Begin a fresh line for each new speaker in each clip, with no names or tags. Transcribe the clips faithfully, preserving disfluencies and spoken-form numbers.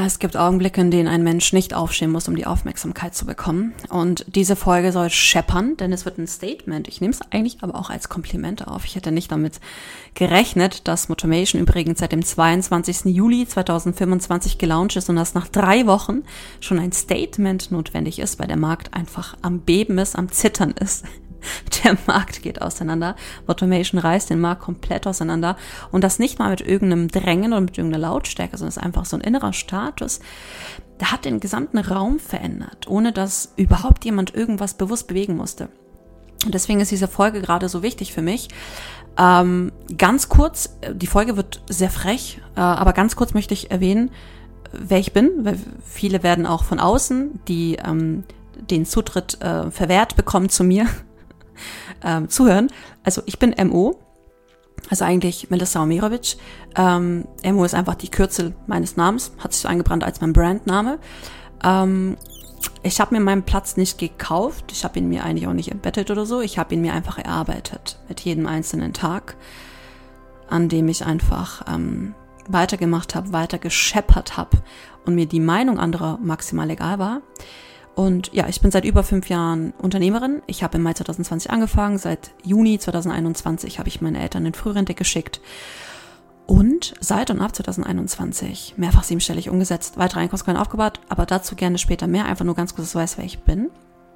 Es gibt Augenblicke, in denen ein Mensch nicht aufstehen muss, um die Aufmerksamkeit zu bekommen. Und diese Folge soll scheppern, denn es wird ein Statement. Ich nehme es eigentlich aber auch als Kompliment auf. Ich hätte nicht damit gerechnet, dass Motomation übrigens seit dem zweiundzwanzigsten Juli zweitausendfünfundzwanzig gelauncht ist und dass nach drei Wochen schon ein Statement notwendig ist, weil der Markt einfach am Beben ist, am Zittern ist. Der Markt geht auseinander. Motomation reißt den Markt komplett auseinander. Und das nicht mal mit irgendeinem Drängen oder mit irgendeiner Lautstärke, sondern es ist einfach so ein innerer Status. Der hat den gesamten Raum verändert, ohne dass überhaupt jemand irgendwas bewusst bewegen musste. Und deswegen ist diese Folge gerade so wichtig für mich. Ähm, ganz kurz, die Folge wird sehr frech, äh, aber ganz kurz möchte ich erwähnen, wer ich bin, weil viele werden auch von außen, die ähm, den Zutritt äh, verwehrt bekommen zu mir, Ähm, zuhören. Also ich bin M O, also eigentlich Melissa Omerovic. Ähm, M O ist einfach die Kürzel meines Namens, hat sich so eingebrannt als mein Brandname. Ähm, ich habe mir meinen Platz nicht gekauft, ich habe ihn mir eigentlich auch nicht erbettet oder so, ich habe ihn mir einfach erarbeitet mit jedem einzelnen Tag, an dem ich einfach ähm, weitergemacht habe, weiter gescheppert habe und mir die Meinung anderer maximal egal war. Und ja, ich bin seit über fünf Jahren Unternehmerin. Ich habe im Mai zweitausendzwanzig angefangen. Seit Juni zweitausendeinundzwanzig habe ich meine Eltern in Frührente geschickt. Und seit und ab zweitausendeinundzwanzig mehrfach siebenstellig umgesetzt, weitere Einkommensquellen aufgebaut, aber dazu gerne später mehr. Einfach nur ganz kurz, dass du weißt, wer ich bin.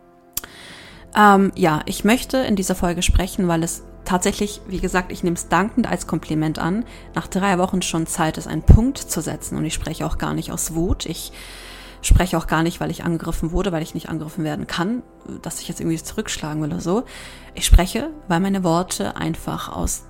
Ähm, ja, ich möchte in dieser Folge sprechen, weil es tatsächlich, wie gesagt, ich nehme es dankend als Kompliment an, nach drei Wochen schon Zeit ist, einen Punkt zu setzen. Und ich spreche auch gar nicht aus Wut. Ich spreche auch gar nicht, weil ich angegriffen wurde, weil ich nicht angegriffen werden kann, dass ich jetzt irgendwie zurückschlagen will oder so. Ich spreche, weil meine Worte einfach aus,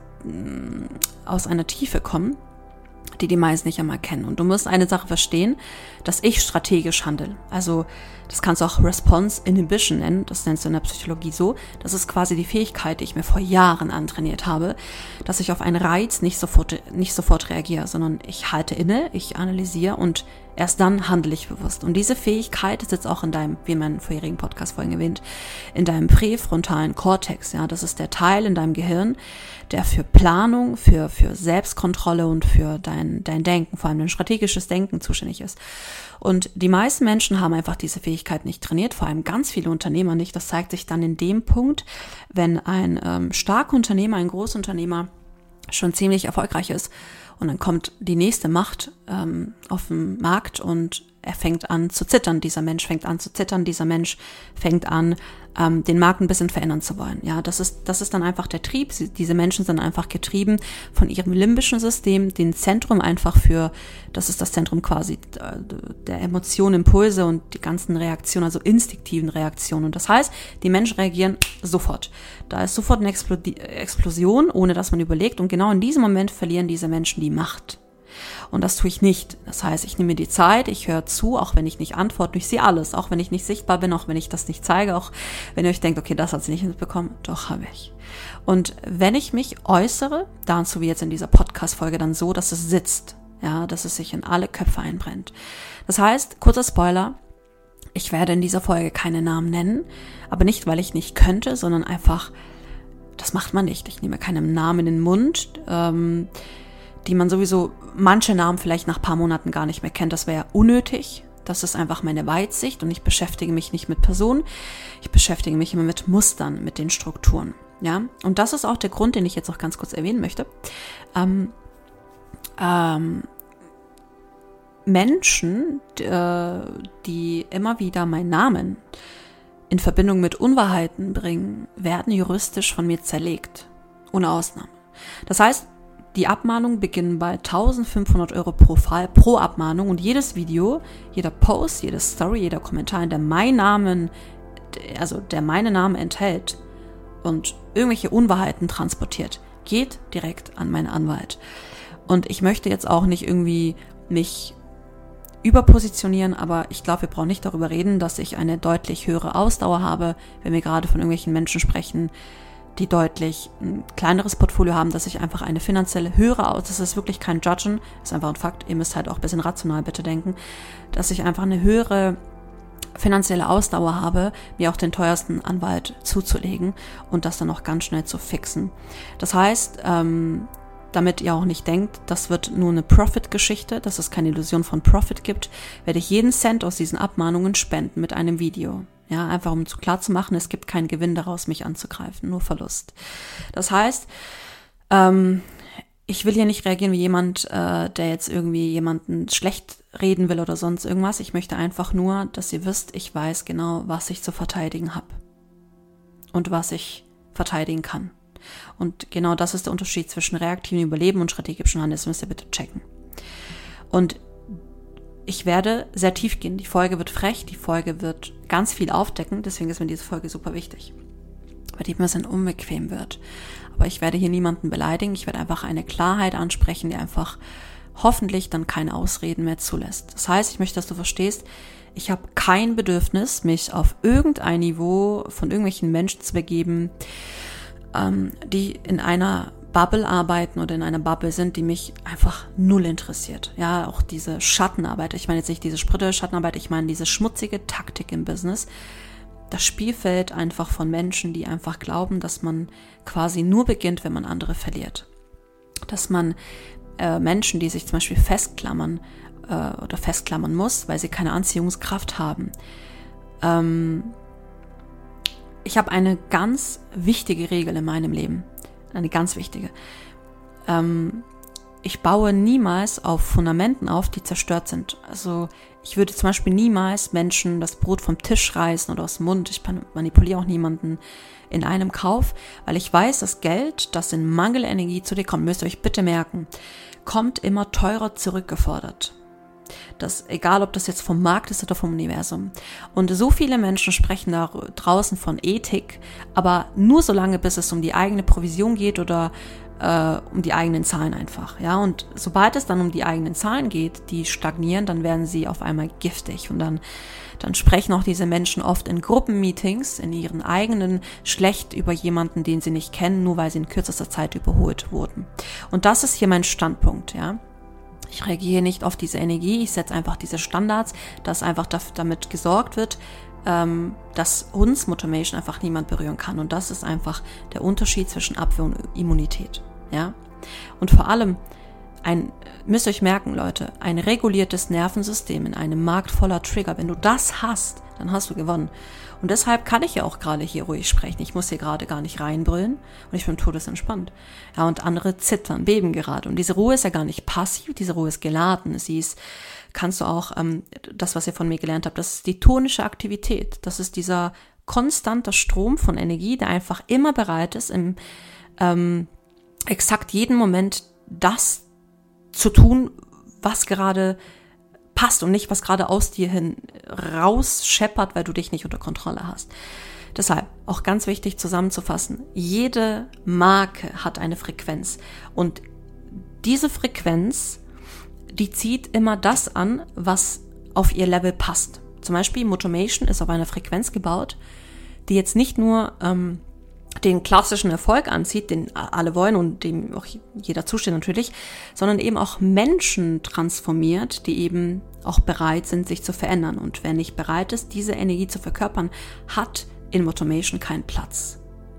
aus einer Tiefe kommen, die die meisten nicht einmal kennen. Und du musst eine Sache verstehen, dass ich strategisch handle. Also das kannst du auch Response Inhibition nennen, das nennst du in der Psychologie so. Das ist quasi die Fähigkeit, die ich mir vor Jahren antrainiert habe, dass ich auf einen Reiz nicht sofort, nicht sofort reagiere, sondern ich halte inne, ich analysiere und erst dann handle ich bewusst. Und diese Fähigkeit ist jetzt auch in deinem, wie in meinen vorherigen Podcast-Folgen erwähnt, in deinem präfrontalen Kortex. Ja, das ist der Teil in deinem Gehirn, der für Planung, für, für Selbstkontrolle und für dein, dein Denken, vor allem dein strategisches Denken zuständig ist. Und die meisten Menschen haben einfach diese Fähigkeit nicht trainiert, vor allem ganz viele Unternehmer nicht. Das zeigt sich dann in dem Punkt, wenn ein ähm, starker Unternehmer, ein Großunternehmer schon ziemlich erfolgreich ist und dann kommt die nächste Macht ähm, auf den Markt und er fängt an zu zittern. Dieser Mensch fängt an zu zittern, dieser Mensch fängt an, ähm, den Markt ein bisschen verändern zu wollen. Ja, das ist, das ist dann einfach der Trieb. Sie, diese Menschen sind einfach getrieben von ihrem limbischen System, dem Zentrum einfach für, das ist das Zentrum quasi der Emotionen, Impulse und die ganzen Reaktionen, also instinktiven Reaktionen. Und das heißt, die Menschen reagieren sofort. Da ist sofort eine Explodi- Explosion, ohne dass man überlegt. Und genau in diesem Moment verlieren diese Menschen die Macht. Und das tue ich nicht. Das heißt, ich nehme mir die Zeit, ich höre zu, auch wenn ich nicht antworte, ich sehe alles, auch wenn ich nicht sichtbar bin, auch wenn ich das nicht zeige, auch wenn ihr euch denkt, okay, das hat sie nicht mitbekommen, doch habe ich. Und wenn ich mich äußere, dazu wie jetzt in dieser Podcast-Folge, dann so, dass es sitzt, ja, dass es sich in alle Köpfe einbrennt. Das heißt, kurzer Spoiler, ich werde in dieser Folge keine Namen nennen, aber nicht, weil ich nicht könnte, sondern einfach, das macht man nicht. Ich nehme keinem Namen in den Mund, ähm, die man sowieso, manche Namen vielleicht nach ein paar Monaten gar nicht mehr kennt. Das wäre ja unnötig. Das ist einfach meine Weitsicht und ich beschäftige mich nicht mit Personen. Ich beschäftige mich immer mit Mustern, mit den Strukturen. Ja, und das ist auch der Grund, den ich jetzt auch ganz kurz erwähnen möchte. Ähm, ähm, Menschen, äh, die immer wieder meinen Namen in Verbindung mit Unwahrheiten bringen, werden juristisch von mir zerlegt. Ohne Ausnahme. Das heißt, die Abmahnungen beginnen bei eintausendfünfhundert Euro pro Fall, pro Abmahnung und jedes Video, jeder Post, jede Story, jeder Kommentar, der mein Namen, also der meine Namen enthält und irgendwelche Unwahrheiten transportiert, geht direkt an meinen Anwalt. Und ich möchte jetzt auch nicht irgendwie mich überpositionieren, aber ich glaube, wir brauchen nicht darüber reden, dass ich eine deutlich höhere Ausdauer habe, wenn wir gerade von irgendwelchen Menschen sprechen, die deutlich ein kleineres Portfolio haben, dass ich einfach eine finanzielle höhere Aus, das ist wirklich kein Judgen, ist einfach ein Fakt, ihr müsst halt auch ein bisschen rational bitte denken, dass ich einfach eine höhere finanzielle Ausdauer habe, mir auch den teuersten Anwalt zuzulegen und das dann auch ganz schnell zu fixen. Das heißt, ähm, damit ihr auch nicht denkt, das wird nur eine Profit-Geschichte, dass es keine Illusion von Profit gibt, werde ich jeden Cent aus diesen Abmahnungen spenden mit einem Video. Ja, einfach um klar zu machen, es gibt keinen Gewinn daraus, mich anzugreifen, nur Verlust. Das heißt, ähm, ich will hier nicht reagieren wie jemand, äh, der jetzt irgendwie jemanden schlecht reden will oder sonst irgendwas. Ich möchte einfach nur, dass ihr wisst, ich weiß genau, was ich zu verteidigen habe und was ich verteidigen kann. Und genau das ist der Unterschied zwischen reaktivem Überleben und strategischem Handeln. Das müsst ihr bitte checken. Und ich werde sehr tief gehen. Die Folge wird frech, die Folge wird ganz viel aufdecken. Deswegen ist mir diese Folge super wichtig, weil die ein bisschen unbequem wird. Aber ich werde hier niemanden beleidigen. Ich werde einfach eine Klarheit ansprechen, die einfach hoffentlich dann keine Ausreden mehr zulässt. Das heißt, ich möchte, dass du verstehst, ich habe kein Bedürfnis, mich auf irgendein Niveau von irgendwelchen Menschen zu begeben, die in einer Bubble arbeiten oder in einer Bubble sind, die mich einfach null interessiert. Ja, auch diese Schattenarbeit, ich meine jetzt nicht diese spritte Schattenarbeit, ich meine diese schmutzige Taktik im Business, das Spielfeld einfach von Menschen, die einfach glauben, dass man quasi nur beginnt, wenn man andere verliert. Dass man äh, Menschen, die sich zum Beispiel festklammern äh, oder festklammern muss, weil sie keine Anziehungskraft haben, ähm, ich habe eine ganz wichtige Regel in meinem Leben. Eine ganz wichtige. Ähm, ich baue niemals auf Fundamenten auf, die zerstört sind. Also ich würde zum Beispiel niemals Menschen das Brot vom Tisch reißen oder aus dem Mund. Ich manipuliere auch niemanden in einem Kauf, weil ich weiß, das Geld, das in Mangelenergie zu dir kommt, müsst ihr euch bitte merken, kommt immer teurer zurückgefordert. Das, egal, ob das jetzt vom Markt ist oder vom Universum. Und so viele Menschen sprechen da draußen von Ethik, aber nur so lange, bis es um die eigene Provision geht oder äh, um die eigenen Zahlen einfach. Ja, und sobald es dann um die eigenen Zahlen geht, die stagnieren, dann werden sie auf einmal giftig. Und dann, dann sprechen auch diese Menschen oft in Gruppenmeetings, in ihren eigenen schlecht über jemanden, den sie nicht kennen, nur weil sie in kürzester Zeit überholt wurden. Und das ist hier mein Standpunkt, ja. Ich reagiere nicht auf diese Energie, ich setze einfach diese Standards, dass einfach damit gesorgt wird, ähm, dass uns Motomation einfach niemand berühren kann. Und das ist einfach der Unterschied zwischen Abwehr und Immunität. Ja? Und vor allem, ein, müsst ihr euch merken, Leute, ein reguliertes Nervensystem in einem Markt voller Trigger, wenn du das hast, dann hast du gewonnen. Und deshalb kann ich ja auch gerade hier ruhig sprechen. Ich muss hier gerade gar nicht reinbrüllen und ich bin todesentspannt. Ja, und andere zittern, beben gerade. Und diese Ruhe ist ja gar nicht passiv, diese Ruhe ist geladen. Sie ist, kannst du auch, ähm, das, was ihr von mir gelernt habt, das ist die tonische Aktivität. Das ist dieser konstante Strom von Energie, der einfach immer bereit ist, im ähm, exakt jeden Moment das zu tun, was gerade passt und nicht, was gerade aus dir hin rausscheppert, weil du dich nicht unter Kontrolle hast. Deshalb, auch ganz wichtig zusammenzufassen, jede Marke hat eine Frequenz und diese Frequenz, die zieht immer das an, was auf ihr Level passt. Zum Beispiel Motomation ist auf einer Frequenz gebaut, die jetzt nicht nur ähm, den klassischen Erfolg anzieht, den alle wollen und dem auch jeder zusteht natürlich, sondern eben auch Menschen transformiert, die eben auch bereit sind, sich zu verändern. Und wer nicht bereit ist, diese Energie zu verkörpern, hat in Motomation keinen Platz.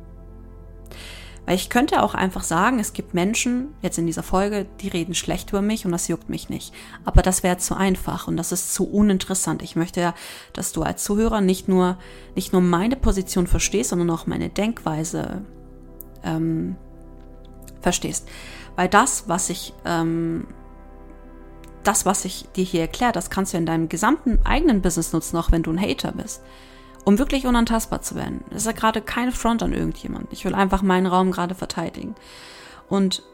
Weil ich könnte auch einfach sagen, es gibt Menschen, jetzt in dieser Folge, die reden schlecht über mich und das juckt mich nicht. Aber das wäre zu einfach und das ist zu uninteressant. Ich möchte ja, dass du als Zuhörer nicht nur, nicht nur meine Position verstehst, sondern auch meine Denkweise ähm, verstehst. Weil das, was ich, ähm, das, was ich dir hier erkläre, das kannst du in deinem gesamten eigenen Business nutzen, auch wenn du ein Hater bist. Um wirklich unantastbar zu werden. Das ist ja gerade kein Front an irgendjemand. Ich will einfach meinen Raum gerade verteidigen. Und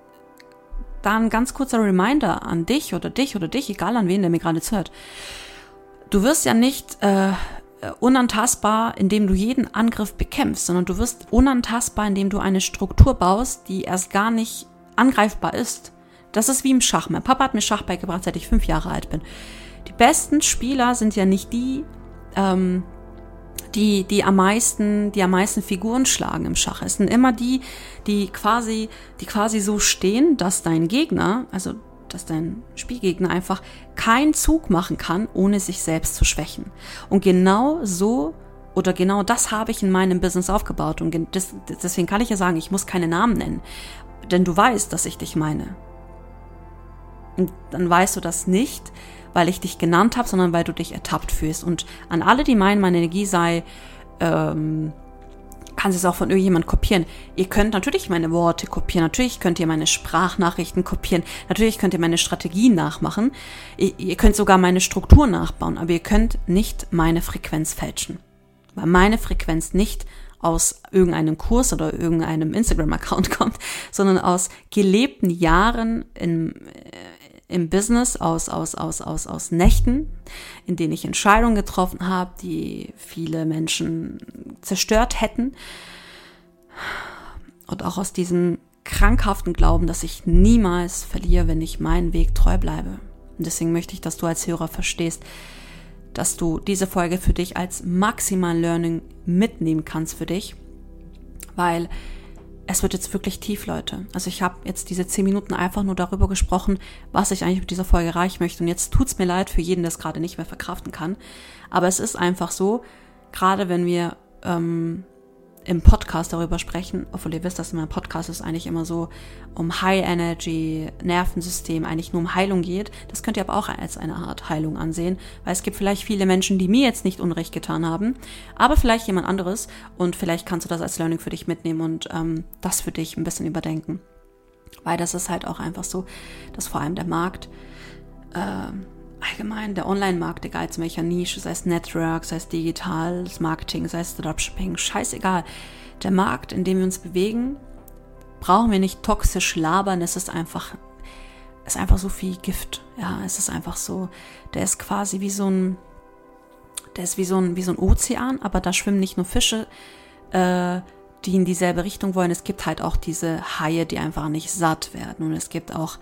da ein ganz kurzer Reminder an dich oder dich oder dich, egal an wen, der mir gerade zuhört. Du wirst ja nicht äh, unantastbar, indem du jeden Angriff bekämpfst, sondern du wirst unantastbar, indem du eine Struktur baust, die erst gar nicht angreifbar ist. Das ist wie im Schach. Mein Papa hat mir Schach beigebracht, seit ich fünf Jahre alt bin. Die besten Spieler sind ja nicht die, ähm, die, die am meisten, die am meisten Figuren schlagen im Schach. Es sind immer die, die quasi, die quasi so stehen, dass dein Gegner, also, dass dein Spielgegner einfach keinen Zug machen kann, ohne sich selbst zu schwächen. Und genau so, oder genau das habe ich in meinem Business aufgebaut. Und das, deswegen kann ich ja sagen, ich muss keine Namen nennen. denn du weißt, dass ich dich meine. Und dann weißt du das nicht, weil ich dich genannt habe, sondern weil du dich ertappt fühlst. Und an alle, die meinen, meine Energie sei, ähm, kann sie es auch von irgendjemand kopieren. Ihr könnt natürlich meine Worte kopieren, natürlich könnt ihr meine Sprachnachrichten kopieren, natürlich könnt ihr meine Strategien nachmachen, ihr, ihr könnt sogar meine Struktur nachbauen, aber ihr könnt nicht meine Frequenz fälschen. Weil meine Frequenz nicht aus irgendeinem Kurs oder irgendeinem Instagram-Account kommt, sondern aus gelebten Jahren im, im Business, aus, aus, aus, aus, aus Nächten, in denen ich Entscheidungen getroffen habe, die viele Menschen zerstört hätten. Und auch aus diesem krankhaften Glauben, dass ich niemals verliere, wenn ich meinen Weg treu bleibe. Und deswegen möchte ich, dass du als Hörer verstehst, dass du diese Folge für dich als maximal Learning mitnehmen kannst für dich, weil es wird jetzt wirklich tief, Leute. Also ich habe jetzt diese zehn Minuten einfach nur darüber gesprochen, was ich eigentlich mit dieser Folge erreichen möchte. Und jetzt tut's mir leid für jeden, der es gerade nicht mehr verkraften kann. Aber es ist einfach so, gerade wenn wir ähm, im Podcast darüber sprechen, obwohl ihr wisst, dass in meinem Podcast es eigentlich immer so um High Energy, Nervensystem, eigentlich nur um Heilung geht. Das könnt ihr aber auch als eine Art Heilung ansehen, weil es gibt vielleicht viele Menschen, die mir jetzt nicht Unrecht getan haben, aber vielleicht jemand anderes und vielleicht kannst du das als Learning für dich mitnehmen und ähm, das für dich ein bisschen überdenken. Weil das ist halt auch einfach so, dass vor allem der Markt, äh, allgemein der Online-Markt, egal zu welcher Nische, sei es Network, sei es digitales Marketing, sei es Dropshipping, scheißegal. Der Markt, in dem wir uns bewegen, brauchen wir nicht toxisch labern, es ist einfach, es ist einfach so viel Gift. Ja, es ist einfach so, der ist quasi wie so ein, der ist wie so ein, wie so ein Ozean, aber da schwimmen nicht nur Fische, äh, die in dieselbe Richtung wollen. Es gibt halt auch diese Haie, die einfach nicht satt werden. Und es gibt auch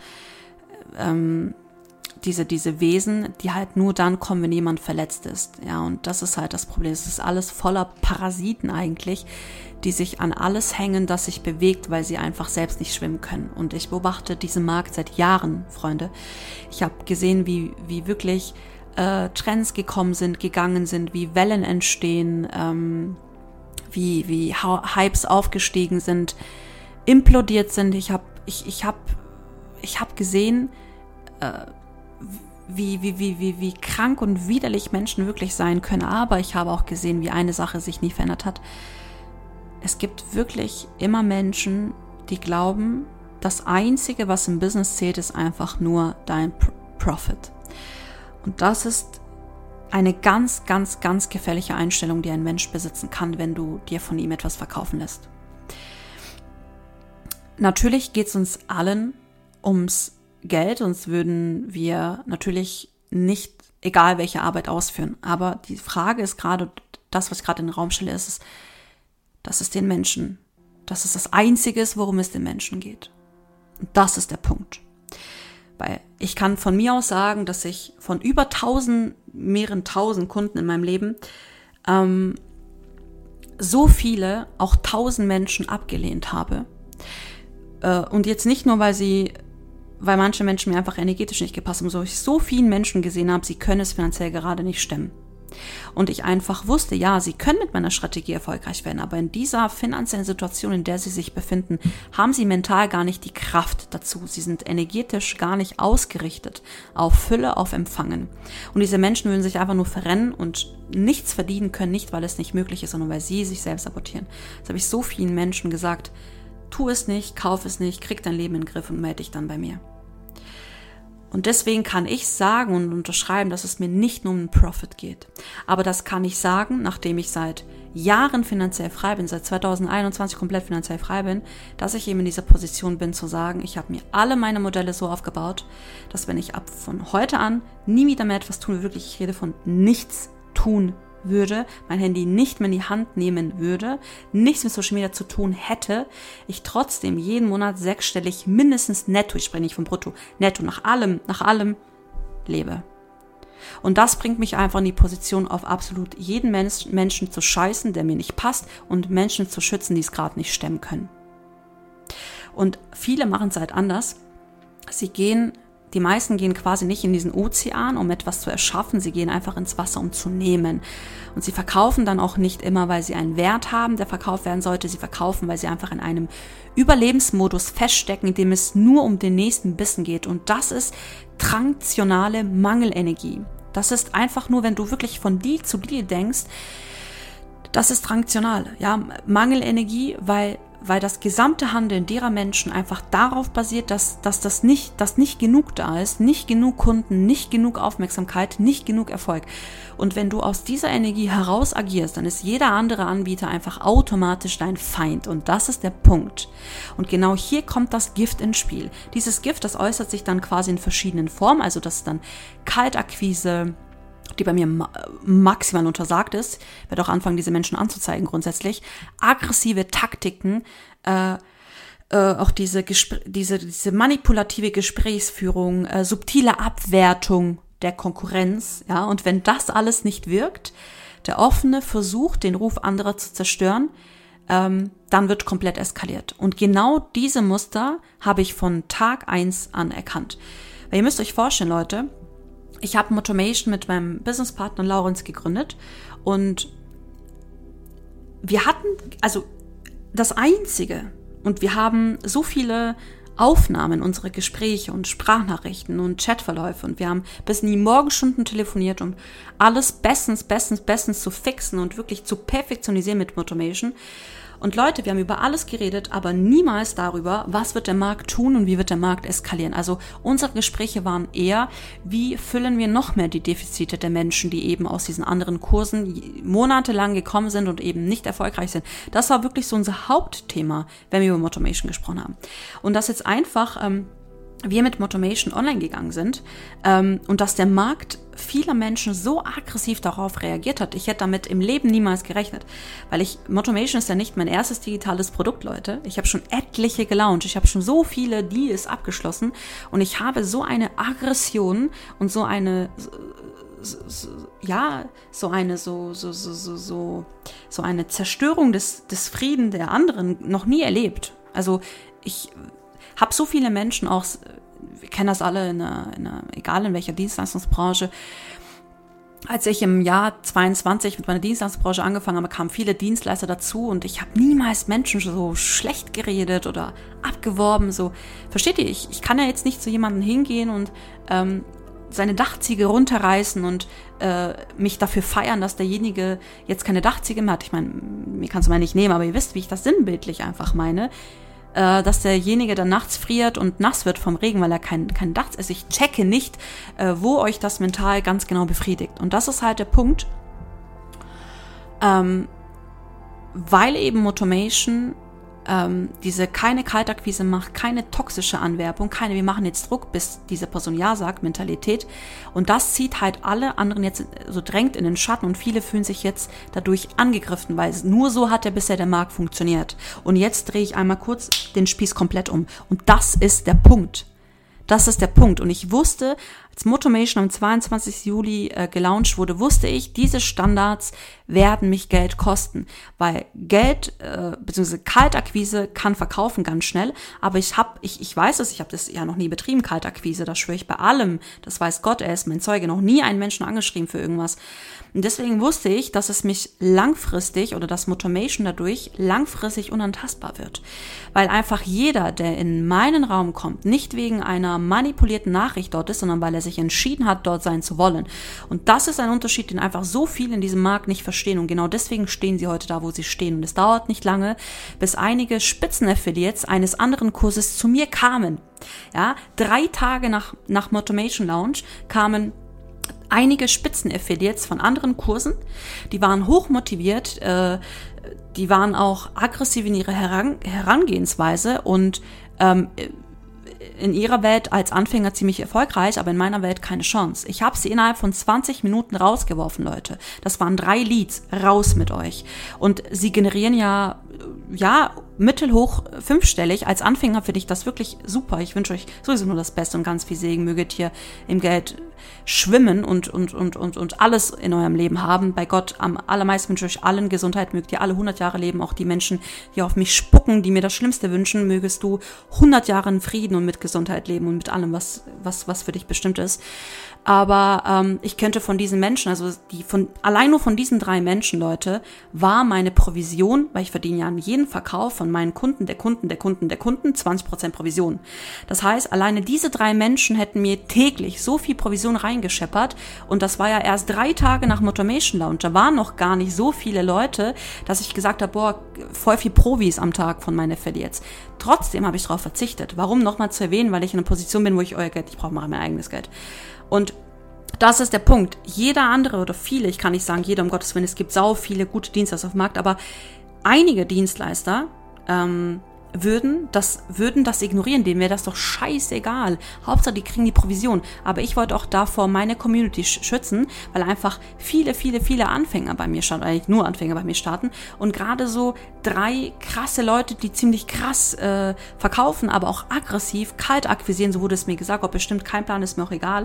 ähm, diese, diese Wesen, die halt nur dann kommen, wenn jemand verletzt ist. Ja, und das ist halt das Problem. Es ist alles voller Parasiten eigentlich, die sich an alles hängen, das sich bewegt, weil sie einfach selbst nicht schwimmen können. Und ich beobachte diesen Markt seit Jahren, Freunde. Ich habe gesehen, wie, wie wirklich äh, Trends gekommen sind, gegangen sind, wie Wellen entstehen, ähm, wie, wie Hypes aufgestiegen sind, implodiert sind. Ich habe ich, ich hab, ich hab gesehen, äh, Wie, wie, wie, wie, wie krank und widerlich Menschen wirklich sein können. Aber ich habe auch gesehen, wie eine Sache sich nie verändert hat. Es gibt wirklich immer Menschen, die glauben, das Einzige, was im Business zählt, ist einfach nur dein Profit. Und das ist eine ganz, ganz, ganz gefährliche Einstellung, die ein Mensch besitzen kann, wenn du dir von ihm etwas verkaufen lässt. Natürlich geht es uns allen ums Geld, sonst würden wir natürlich nicht, egal welche Arbeit ausführen. Aber die Frage ist gerade, das, was ich gerade in den Raum stelle, ist, es, dass es den Menschen, dass es das Einzige ist, worum es den Menschen geht. Und das ist der Punkt. Weil ich kann von mir aus sagen, dass ich von über tausend, mehreren tausend Kunden in meinem Leben ähm, so viele, auch tausend Menschen abgelehnt habe. Äh, und jetzt nicht nur, weil sie weil manche Menschen mir einfach energetisch nicht gepasst haben, so ich so vielen Menschen gesehen habe, sie können es finanziell gerade nicht stemmen. Und ich einfach wusste, ja, sie können mit meiner Strategie erfolgreich werden, aber in dieser finanziellen Situation, in der sie sich befinden, haben sie mental gar nicht die Kraft dazu. Sie sind energetisch gar nicht ausgerichtet auf Fülle, auf Empfangen. Und diese Menschen würden sich einfach nur verrennen und nichts verdienen können, nicht weil es nicht möglich ist, sondern weil sie sich selbst sabotieren. Das habe ich so vielen Menschen gesagt, tu es nicht, kauf es nicht, krieg dein Leben in den Griff und melde dich dann bei mir. Und deswegen kann ich sagen und unterschreiben, dass es mir nicht nur um den Profit geht. Aber das kann ich sagen, nachdem ich seit Jahren finanziell frei bin, seit zweitausendeinundzwanzig komplett finanziell frei bin, dass ich eben in dieser Position bin zu sagen, ich habe mir alle meine Modelle so aufgebaut, dass wenn ich ab von heute an nie wieder mehr etwas tun will, wirklich, ich rede von nichts tun würde, mein Handy nicht mehr in die Hand nehmen würde, nichts mit Social Media zu tun hätte, ich trotzdem jeden Monat sechsstellig mindestens netto, ich spreche nicht von brutto, netto, nach allem, nach allem lebe. Und das bringt mich einfach in die Position, auf absolut jeden Mensch, Menschen zu scheißen, der mir nicht passt und Menschen zu schützen, die es gerade nicht stemmen können. Und viele machen es halt anders. Sie gehen Die meisten gehen quasi nicht in diesen Ozean, um etwas zu erschaffen. Sie gehen einfach ins Wasser, um zu nehmen. Und sie verkaufen dann auch nicht immer, weil sie einen Wert haben, der verkauft werden sollte. Sie verkaufen, weil sie einfach in einem Überlebensmodus feststecken, in dem es nur um den nächsten Bissen geht. Und das ist transaktionale Mangelenergie. Das ist einfach nur, wenn du wirklich von Deal zu Deal denkst, das ist transaktional. Ja, Mangelenergie, weil weil das gesamte Handeln derer Menschen einfach darauf basiert, dass, dass das nicht, dass nicht genug da ist, nicht genug Kunden, nicht genug Aufmerksamkeit, nicht genug Erfolg. Und wenn du aus dieser Energie heraus agierst, dann ist jeder andere Anbieter einfach automatisch dein Feind. Und das ist der Punkt. Und genau hier kommt das Gift ins Spiel. Dieses Gift, das äußert sich dann quasi in verschiedenen Formen. Also das ist dann Kaltakquise, die bei mir ma- maximal untersagt ist. Ich werde auch anfangen, diese Menschen anzuzeigen grundsätzlich. Aggressive Taktiken, äh, äh, auch diese, Gespr- diese, diese manipulative Gesprächsführung, äh, subtile Abwertung der Konkurrenz. Ja, und wenn das alles nicht wirkt, der offene Versuch, den Ruf anderer zu zerstören, ähm, dann wird komplett eskaliert. Und genau diese Muster habe ich von Tag eins an erkannt. Weil ihr müsst euch vorstellen, Leute, ich habe Motomation mit meinem Businesspartner Laurenz gegründet und wir hatten, also das Einzige, und wir haben so viele Aufnahmen, unsere Gespräche und Sprachnachrichten und Chatverläufe und wir haben bis in die Morgenstunden telefoniert, um alles bestens, bestens, bestens zu fixen und wirklich zu perfektionisieren mit Motomation. Und Leute, wir haben über alles geredet, aber niemals darüber, was wird der Markt tun und wie wird der Markt eskalieren. Also unsere Gespräche waren eher, wie füllen wir noch mehr die Defizite der Menschen, die eben aus diesen anderen Kursen monatelang gekommen sind und eben nicht erfolgreich sind. Das war wirklich so unser Hauptthema, wenn wir über Motomation gesprochen haben. Und das jetzt einfach ähm, wir mit Motomation online gegangen sind ähm, und dass der Markt vieler Menschen so aggressiv darauf reagiert hat. Ich hätte damit im Leben niemals gerechnet, weil ich, Motomation ist ja nicht mein erstes digitales Produkt, Leute. Ich habe schon etliche gelauncht, ich habe schon so viele Deals abgeschlossen und ich habe so eine Aggression und so eine, so, so, ja, so eine, so, so, so, so, so, so eine Zerstörung des, des Frieden der anderen noch nie erlebt. Also ich habe so viele Menschen auch, wir kennen das alle, in einer, in einer, egal in welcher Dienstleistungsbranche. Als ich im Jahr zweiundzwanzig mit meiner Dienstleistungsbranche angefangen habe, kamen viele Dienstleister dazu und ich habe niemals Menschen so schlecht geredet oder abgeworben. So, versteht ihr? Ich, ich kann ja jetzt nicht zu jemandem hingehen und ähm, seine Dachziegel runterreißen und äh, mich dafür feiern, dass derjenige jetzt keine Dachziegel mehr hat. Ich meine, mir kannst du mal nicht nehmen, aber ihr wisst, wie ich das sinnbildlich einfach meine. Dass derjenige dann nachts friert und nass wird vom Regen, weil er kein, kein Dach ist. Ich checke nicht, wo euch das mental ganz genau befriedigt. Und das ist halt der Punkt, ähm, weil eben Motomation ähm, diese keine Kaltakquise macht, keine toxische Anwerbung, keine wir machen jetzt Druck, bis diese Person Ja sagt, Mentalität. Und das zieht halt alle anderen jetzt so drängt in den Schatten und viele fühlen sich jetzt dadurch angegriffen, weil nur so hat ja bisher der Markt funktioniert. Und jetzt drehe ich einmal kurz den Spieß komplett um. Und das ist der Punkt. Das ist der Punkt. Und ich wusste, als Motomation am zweiundzwanzigsten Juli äh, gelauncht wurde, wusste ich, diese Standards werden mich Geld kosten. Weil Geld, äh, beziehungsweise Kaltakquise kann verkaufen ganz schnell. Aber ich habe, ich, ich weiß es, ich habe das ja noch nie betrieben, Kaltakquise. Das schwöre ich bei allem. Das weiß Gott, er ist mein Zeuge. Noch nie einen Menschen angeschrieben für irgendwas. Und deswegen wusste ich, dass es mich langfristig oder dass Motomation dadurch langfristig unantastbar wird. Weil einfach jeder, der in meinen Raum kommt, nicht wegen einer manipulierten Nachricht dort ist, sondern weil er sich entschieden hat, dort sein zu wollen. Und das ist ein Unterschied, den einfach so viele in diesem Markt nicht verstehen. Und genau deswegen stehen sie heute da, wo sie stehen. Und es dauert nicht lange, bis einige Spitzenaffiliates eines anderen Kurses zu mir kamen. Ja, drei Tage nach, nach Motomation Launch kamen einige Spitzenaffiliates von anderen Kursen, die waren hochmotiviert, äh, die waren auch aggressiv in ihrer Heran- Herangehensweise und ähm, in ihrer Welt als Anfänger ziemlich erfolgreich, aber in meiner Welt keine Chance. Ich habe sie innerhalb von zwanzig Minuten rausgeworfen, Leute. Das waren drei Leads, raus mit euch. Und sie generieren ja ja, mittelhoch fünfstellig. Als Anfänger finde ich das wirklich super. Ich wünsche euch sowieso nur das Beste und ganz viel Segen. Möget ihr im Geld schwimmen und, und, und, und, und alles in eurem Leben haben. Bei Gott am allermeisten wünsche ich euch allen Gesundheit. Mögt ihr alle hundert Jahre leben. Auch die Menschen, die auf mich spucken, die mir das Schlimmste wünschen, mögest du hundert Jahre in Frieden und mit Gesundheit leben und mit allem, was, was, was für dich bestimmt ist. Aber ähm, ich könnte von diesen Menschen, also die von allein nur von diesen drei Menschen, Leute, war meine Provision, weil ich verdiene ja an jedem Verkauf von meinen Kunden, der Kunden, der Kunden, der Kunden, zwanzig Prozent Provision. Das heißt, alleine diese drei Menschen hätten mir täglich so viel Provision reingescheppert und das war ja erst drei Tage nach Motomation Lounge. Da waren noch gar nicht so viele Leute, dass ich gesagt habe, boah, voll viel Provis am Tag von meinen Affiliates. Trotzdem habe ich darauf verzichtet. Warum nochmal zu erwähnen? Weil ich in einer Position bin, wo ich euer Geld, ich brauche mal mein eigenes Geld. Und das ist der Punkt. Jeder andere oder viele, ich kann nicht sagen jeder, um Gottes Willen, es gibt sau viele gute Dienstleister auf dem Markt, aber einige Dienstleister ähm, würden das, würden das ignorieren, denen wäre das doch scheißegal. Hauptsache, die kriegen die Provision. Aber ich wollte auch davor meine Community schützen, weil einfach viele, viele, viele Anfänger bei mir starten, eigentlich nur Anfänger bei mir starten und gerade so drei krasse Leute, die ziemlich krass äh, verkaufen, aber auch aggressiv, kalt akquirieren, so wurde es mir gesagt, ob bestimmt kein Plan, ist mir auch egal.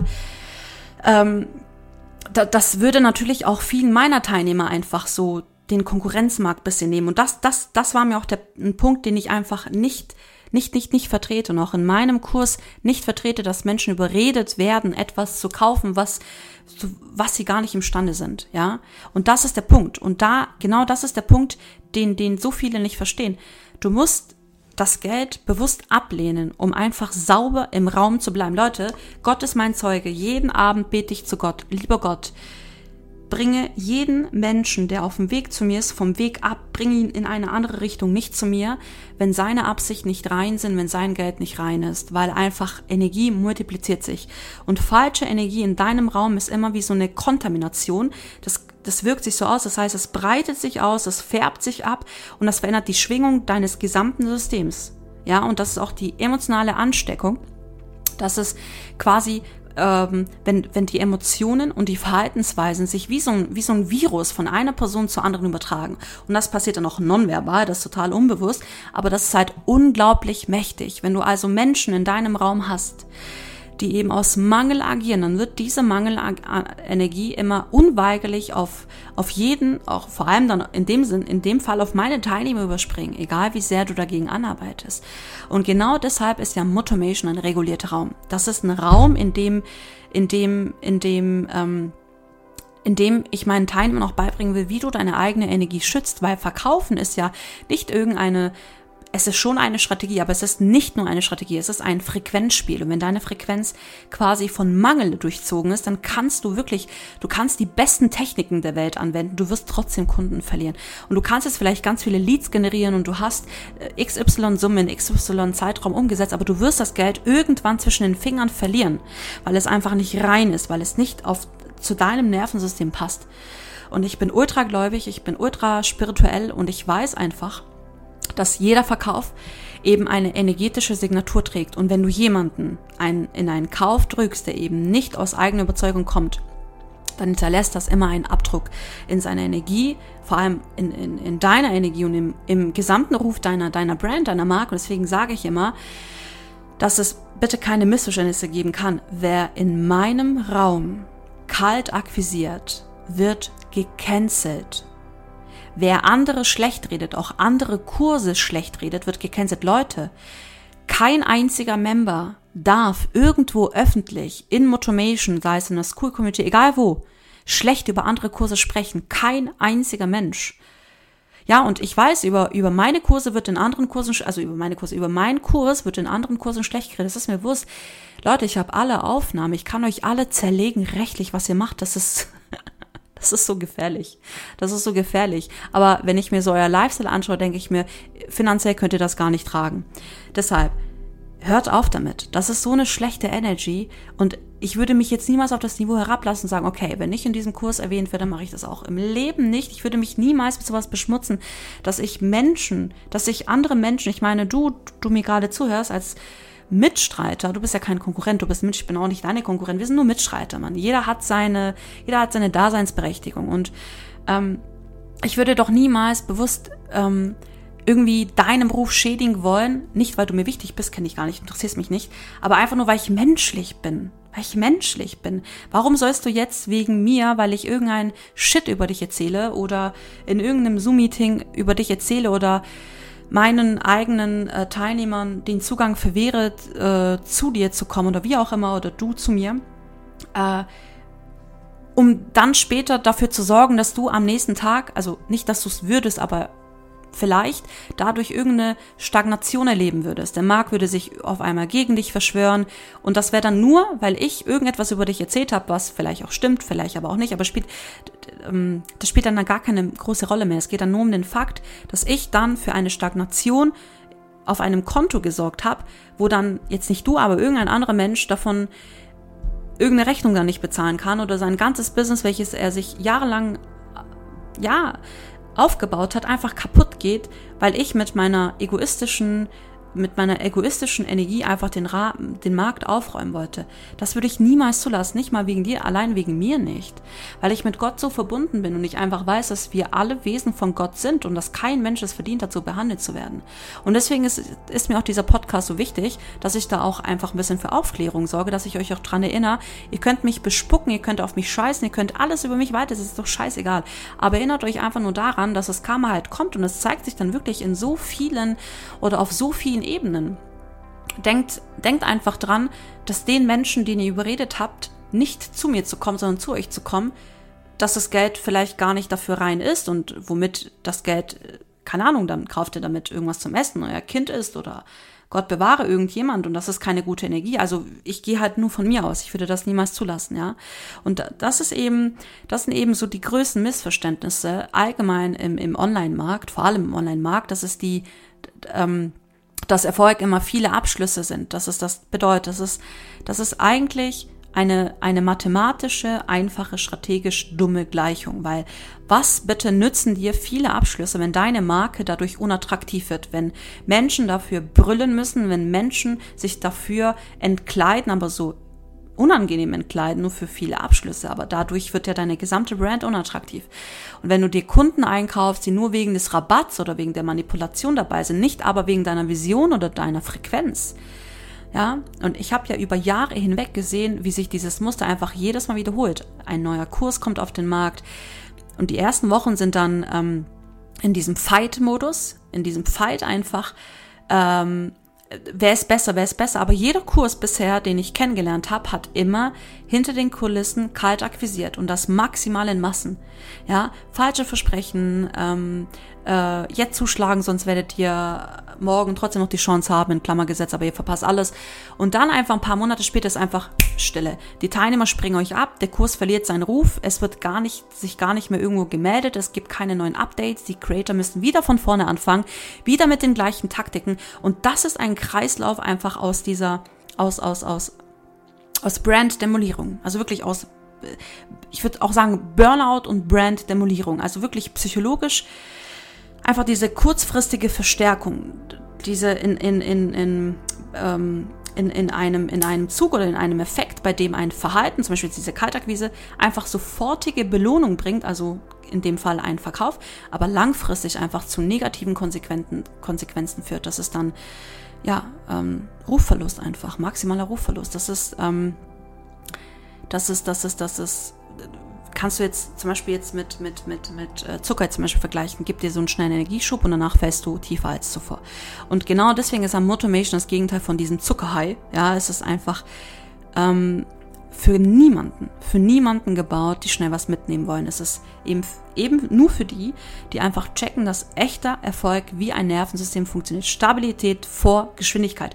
Ähm, da, das würde natürlich auch vielen meiner Teilnehmer einfach so den Konkurrenzmarkt ein bisschen nehmen. Und das, das, das war mir auch der, ein Punkt, den ich einfach nicht, nicht, nicht, nicht vertrete. Und auch in meinem Kurs nicht vertrete, dass Menschen überredet werden, etwas zu kaufen, was, was sie gar nicht imstande sind, ja. Und das ist der Punkt. Und da, genau das ist der Punkt, den, den so viele nicht verstehen. Du musst das Geld bewusst ablehnen, um einfach sauber im Raum zu bleiben. Leute, Gott ist mein Zeuge. Jeden Abend bete ich zu Gott. Lieber Gott, bringe jeden Menschen, der auf dem Weg zu mir ist, vom Weg ab, bringe ihn in eine andere Richtung, nicht zu mir, wenn seine Absichten nicht rein sind, wenn sein Geld nicht rein ist, weil einfach Energie multipliziert sich. Und falsche Energie in deinem Raum ist immer wie so eine Kontamination. Das, das wirkt sich so aus, das heißt, es breitet sich aus, es färbt sich ab und das verändert die Schwingung deines gesamten Systems. Ja, und das ist auch die emotionale Ansteckung. Das ist quasi Ähm, wenn, wenn die Emotionen und die Verhaltensweisen sich wie so, ein, wie so ein Virus von einer Person zur anderen übertragen. Und das passiert dann auch nonverbal, das ist total unbewusst, aber das ist halt unglaublich mächtig. Wenn du also Menschen in deinem Raum hast, die eben aus Mangel agieren, dann wird diese Mangelenergie immer unweigerlich auf, auf jeden, auch vor allem dann in dem Sinn, in dem Fall auf meine Teilnehmer überspringen, egal wie sehr du dagegen anarbeitest. Und genau deshalb ist ja Motomation ein regulierter Raum. Das ist ein Raum, in dem, in dem, in dem, ähm, in dem ich meinen Teilnehmern auch beibringen will, wie du deine eigene Energie schützt, weil Verkaufen ist ja nicht irgendeine Es ist schon eine Strategie, aber es ist nicht nur eine Strategie, es ist ein Frequenzspiel. Und wenn deine Frequenz quasi von Mangel durchzogen ist, dann kannst du wirklich, du kannst die besten Techniken der Welt anwenden, du wirst trotzdem Kunden verlieren. Und du kannst jetzt vielleicht ganz viele Leads generieren und du hast X Y Summen, X Y Zeitraum umgesetzt, aber du wirst das Geld irgendwann zwischen den Fingern verlieren, weil es einfach nicht rein ist, weil es nicht auf, zu deinem Nervensystem passt. Und ich bin ultragläubig, ich bin ultra spirituell und ich weiß einfach, dass jeder Verkauf eben eine energetische Signatur trägt. Und wenn du jemanden ein, in einen Kauf drückst, der eben nicht aus eigener Überzeugung kommt, dann hinterlässt das immer einen Abdruck in seiner Energie, vor allem in, in, in deiner Energie und im, im gesamten Ruf deiner, deiner Brand, deiner Marke. Und deswegen sage ich immer, dass es bitte keine Missverständnisse geben kann. Wer in meinem Raum kalt akquisiert, wird gecancelt. Wer andere schlecht redet, auch andere Kurse schlecht redet, wird gecancelt. Leute, kein einziger Member darf irgendwo öffentlich in Motomation, sei es in der School Community, egal wo, schlecht über andere Kurse sprechen. Kein einziger Mensch. Ja, und ich weiß, über, über meine Kurse wird in anderen Kursen, also über meine Kurse, über meinen Kurs wird in anderen Kursen schlecht geredet. Das ist mir bewusst. Leute, ich habe alle Aufnahmen. Ich kann euch alle zerlegen rechtlich, was ihr macht. Das ist... Das ist so gefährlich. Das ist so gefährlich. Aber wenn ich mir so euer Lifestyle anschaue, denke ich mir, finanziell könnt ihr das gar nicht tragen. Deshalb, hört auf damit. Das ist so eine schlechte Energy. Und ich würde mich jetzt niemals auf das Niveau herablassen und sagen, okay, wenn ich in diesem Kurs erwähnt werde, dann mache ich das auch im Leben nicht. Ich würde mich niemals mit sowas beschmutzen, dass ich Menschen, dass ich andere Menschen, ich meine, du, du mir gerade zuhörst als Mitstreiter, du bist ja kein Konkurrent, du bist mit, ich bin auch nicht deine Konkurrent, wir sind nur Mitstreiter, Mann. Jeder hat seine, jeder hat seine Daseinsberechtigung und ähm, ich würde doch niemals bewusst ähm, irgendwie deinem Ruf schädigen wollen, nicht weil du mir wichtig bist, kenne ich gar nicht, interessierst mich nicht, aber einfach nur, weil ich menschlich bin, weil ich menschlich bin. Warum sollst du jetzt wegen mir, weil ich irgendein Shit über dich erzähle oder in irgendeinem Zoom-Meeting über dich erzähle oder meinen eigenen äh, Teilnehmern den Zugang verwehre, äh, zu dir zu kommen oder wie auch immer, oder du zu mir, äh, um dann später dafür zu sorgen, dass du am nächsten Tag, also nicht, dass du es würdest, aber vielleicht dadurch irgendeine Stagnation erleben würdest. Der Markt würde sich auf einmal gegen dich verschwören und das wäre dann nur, weil ich irgendetwas über dich erzählt habe, was vielleicht auch stimmt, vielleicht aber auch nicht, aber spielt, das spielt dann gar keine große Rolle mehr. Es geht dann nur um den Fakt, dass ich dann für eine Stagnation auf einem Konto gesorgt habe, wo dann jetzt nicht du, aber irgendein anderer Mensch davon irgendeine Rechnung dann nicht bezahlen kann oder sein ganzes Business, welches er sich jahrelang, ja, aufgebaut hat, einfach kaputt geht, weil ich mit meiner egoistischen, mit meiner egoistischen Energie einfach den, Ra- den Markt aufräumen wollte. Das würde ich niemals zulassen, nicht mal wegen dir, allein wegen mir nicht. Weil ich mit Gott so verbunden bin und ich einfach weiß, dass wir alle Wesen von Gott sind und dass kein Mensch es verdient hat, so behandelt zu werden. Und deswegen ist, ist mir auch dieser Podcast so wichtig, dass ich da auch einfach ein bisschen für Aufklärung sorge, dass ich euch auch dran erinnere, ihr könnt mich bespucken, ihr könnt auf mich scheißen, ihr könnt alles über mich weiter, das ist doch scheißegal. Aber erinnert euch einfach nur daran, dass das Karma halt kommt und es zeigt sich dann wirklich in so vielen oder auf so vielen Ebenen. Denkt, denkt einfach dran, dass den Menschen, den ihr überredet habt, nicht zu mir zu kommen, sondern zu euch zu kommen, dass das Geld vielleicht gar nicht dafür rein ist und womit das Geld, keine Ahnung, dann kauft ihr damit irgendwas zum Essen, euer Kind isst oder Gott bewahre irgendjemand und das ist keine gute Energie. Also ich gehe halt nur von mir aus. Ich würde das niemals zulassen, ja. Und das ist eben, das sind eben so die größten Missverständnisse allgemein im, im Online-Markt, vor allem im Online-Markt, das ist die, ähm, dass Erfolg immer viele Abschlüsse sind. Das ist das bedeutet, das ist, das ist eigentlich eine, eine mathematische, einfache, strategisch dumme Gleichung, weil was bitte nützen dir viele Abschlüsse, wenn deine Marke dadurch unattraktiv wird, wenn Menschen dafür brüllen müssen, wenn Menschen sich dafür entkleiden, aber so unangenehm entkleiden, nur für viele Abschlüsse, aber dadurch wird ja deine gesamte Brand unattraktiv. Und wenn du dir Kunden einkaufst, die nur wegen des Rabatts oder wegen der Manipulation dabei sind, nicht aber wegen deiner Vision oder deiner Frequenz, ja, und ich habe ja über Jahre hinweg gesehen, wie sich dieses Muster einfach jedes Mal wiederholt. Ein neuer Kurs kommt auf den Markt und die ersten Wochen sind dann ähm, in diesem Fight-Modus, in diesem Fight einfach, ähm, wer ist besser, wer ist besser. Aber jeder Kurs bisher, den ich kennengelernt habe, hat immer hinter den Kulissen kalt akquisiert und das maximal in Massen. Ja, falsche Versprechen, ähm, äh, jetzt zuschlagen, sonst werdet ihr morgen trotzdem noch die Chance haben, in Klammer gesetzt, aber ihr verpasst alles. Und dann einfach ein paar Monate später ist einfach Stille. Die Teilnehmer springen euch ab, der Kurs verliert seinen Ruf, es wird gar nicht, sich gar nicht mehr irgendwo gemeldet, es gibt keine neuen Updates, die Creator müssen wieder von vorne anfangen, wieder mit den gleichen Taktiken und das ist ein Kreislauf einfach aus dieser, aus, aus, aus, aus Brand-Demolierung, also wirklich aus, ich würde auch sagen Burnout und Brand-Demolierung, also wirklich psychologisch einfach diese kurzfristige Verstärkung, diese in, in, in, in, ähm, in, in, einem, in einem Zug oder in einem Effekt, bei dem ein Verhalten, zum Beispiel jetzt diese Kaltakquise, einfach sofortige Belohnung bringt, also in dem Fall einen Verkauf, aber langfristig einfach zu negativen Konsequenzen, Konsequenzen führt. Das ist dann, ja, ähm, Rufverlust einfach, maximaler Rufverlust. Das ist, ähm, das ist, das ist, das ist, kannst du jetzt zum Beispiel jetzt mit, mit, mit, mit Zucker zum Beispiel vergleichen, gibt dir so einen schnellen Energieschub und danach fällst du tiefer als zuvor. Und genau deswegen ist am Motivation das Gegenteil von diesem Zuckerhigh. Ja, es ist einfach ähm, für niemanden, für niemanden gebaut, die schnell was mitnehmen wollen. Es ist eben, eben nur für die, die einfach checken, dass echter Erfolg wie ein Nervensystem funktioniert. Stabilität vor Geschwindigkeit.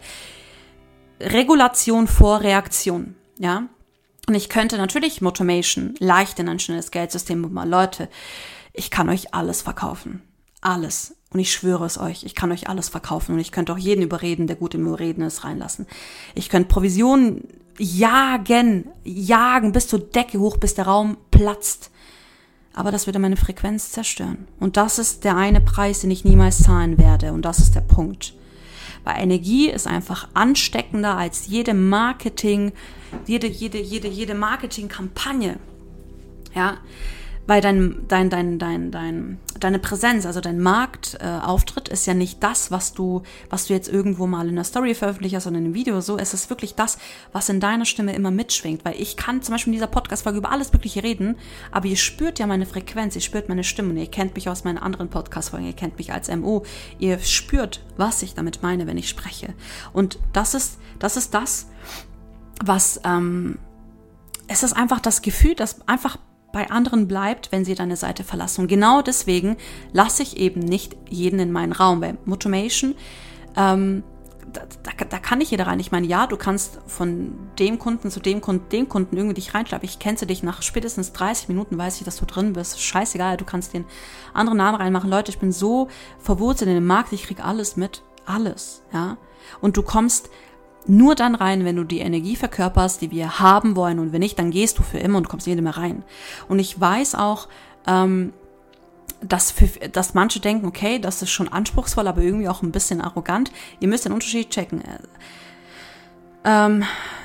Regulation vor Reaktion. Ja. Und ich könnte natürlich Motivation leicht in ein schnelles Geldsystem machen. Leute, ich kann euch alles verkaufen. Alles. Und ich schwöre es euch, ich kann euch alles verkaufen. Und ich könnte auch jeden überreden, der gut im Überreden ist, reinlassen. Ich könnte Provisionen jagen, jagen bis zur Decke hoch, bis der Raum platzt. Aber das würde meine Frequenz zerstören. Und das ist der eine Preis, den ich niemals zahlen werde. Und das ist der Punkt. Weil Energie ist einfach ansteckender als jede Marketing, jede, jede, jede, jede Marketingkampagne. Ja, weil dein, dein, dein, dein, dein, deine Präsenz, also dein Marktauftritt äh, ist ja nicht das, was du, was du jetzt irgendwo mal in einer Story veröffentlicht hast oder in einem Video, so, es ist wirklich das, was in deiner Stimme immer mitschwingt, weil ich kann zum Beispiel in dieser Podcast-Folge über alles Mögliche reden, aber ihr spürt ja meine Frequenz, ihr spürt meine Stimme und ihr kennt mich aus meinen anderen Podcast-Folgen, ihr kennt mich als M O, ihr spürt, was ich damit meine, wenn ich spreche. Und das ist, das ist das, was, ähm, es ist einfach das Gefühl, dass einfach bei anderen bleibt, wenn sie deine Seite verlassen. Und genau deswegen lasse ich eben nicht jeden in meinen Raum. Bei Motomation, ähm, da, da, da kann nicht jeder rein. Ich meine, ja, du kannst von dem Kunden zu dem Kunden, dem Kunden irgendwie dich reinschreiben. Ich kenne dich nach spätestens dreißig Minuten, weiß ich, dass du drin bist. Scheißegal, du kannst den anderen Namen reinmachen. Leute, ich bin so verwurzelt in dem Markt, ich kriege alles mit. Alles, ja. Und du kommst nur dann rein, wenn du die Energie verkörperst, die wir haben wollen, und wenn nicht, dann gehst du für immer und kommst nicht mehr rein. Und ich weiß auch, ähm, dass, für, dass manche denken, okay, das ist schon anspruchsvoll, aber irgendwie auch ein bisschen arrogant. Ihr müsst den Unterschied checken. Ähm,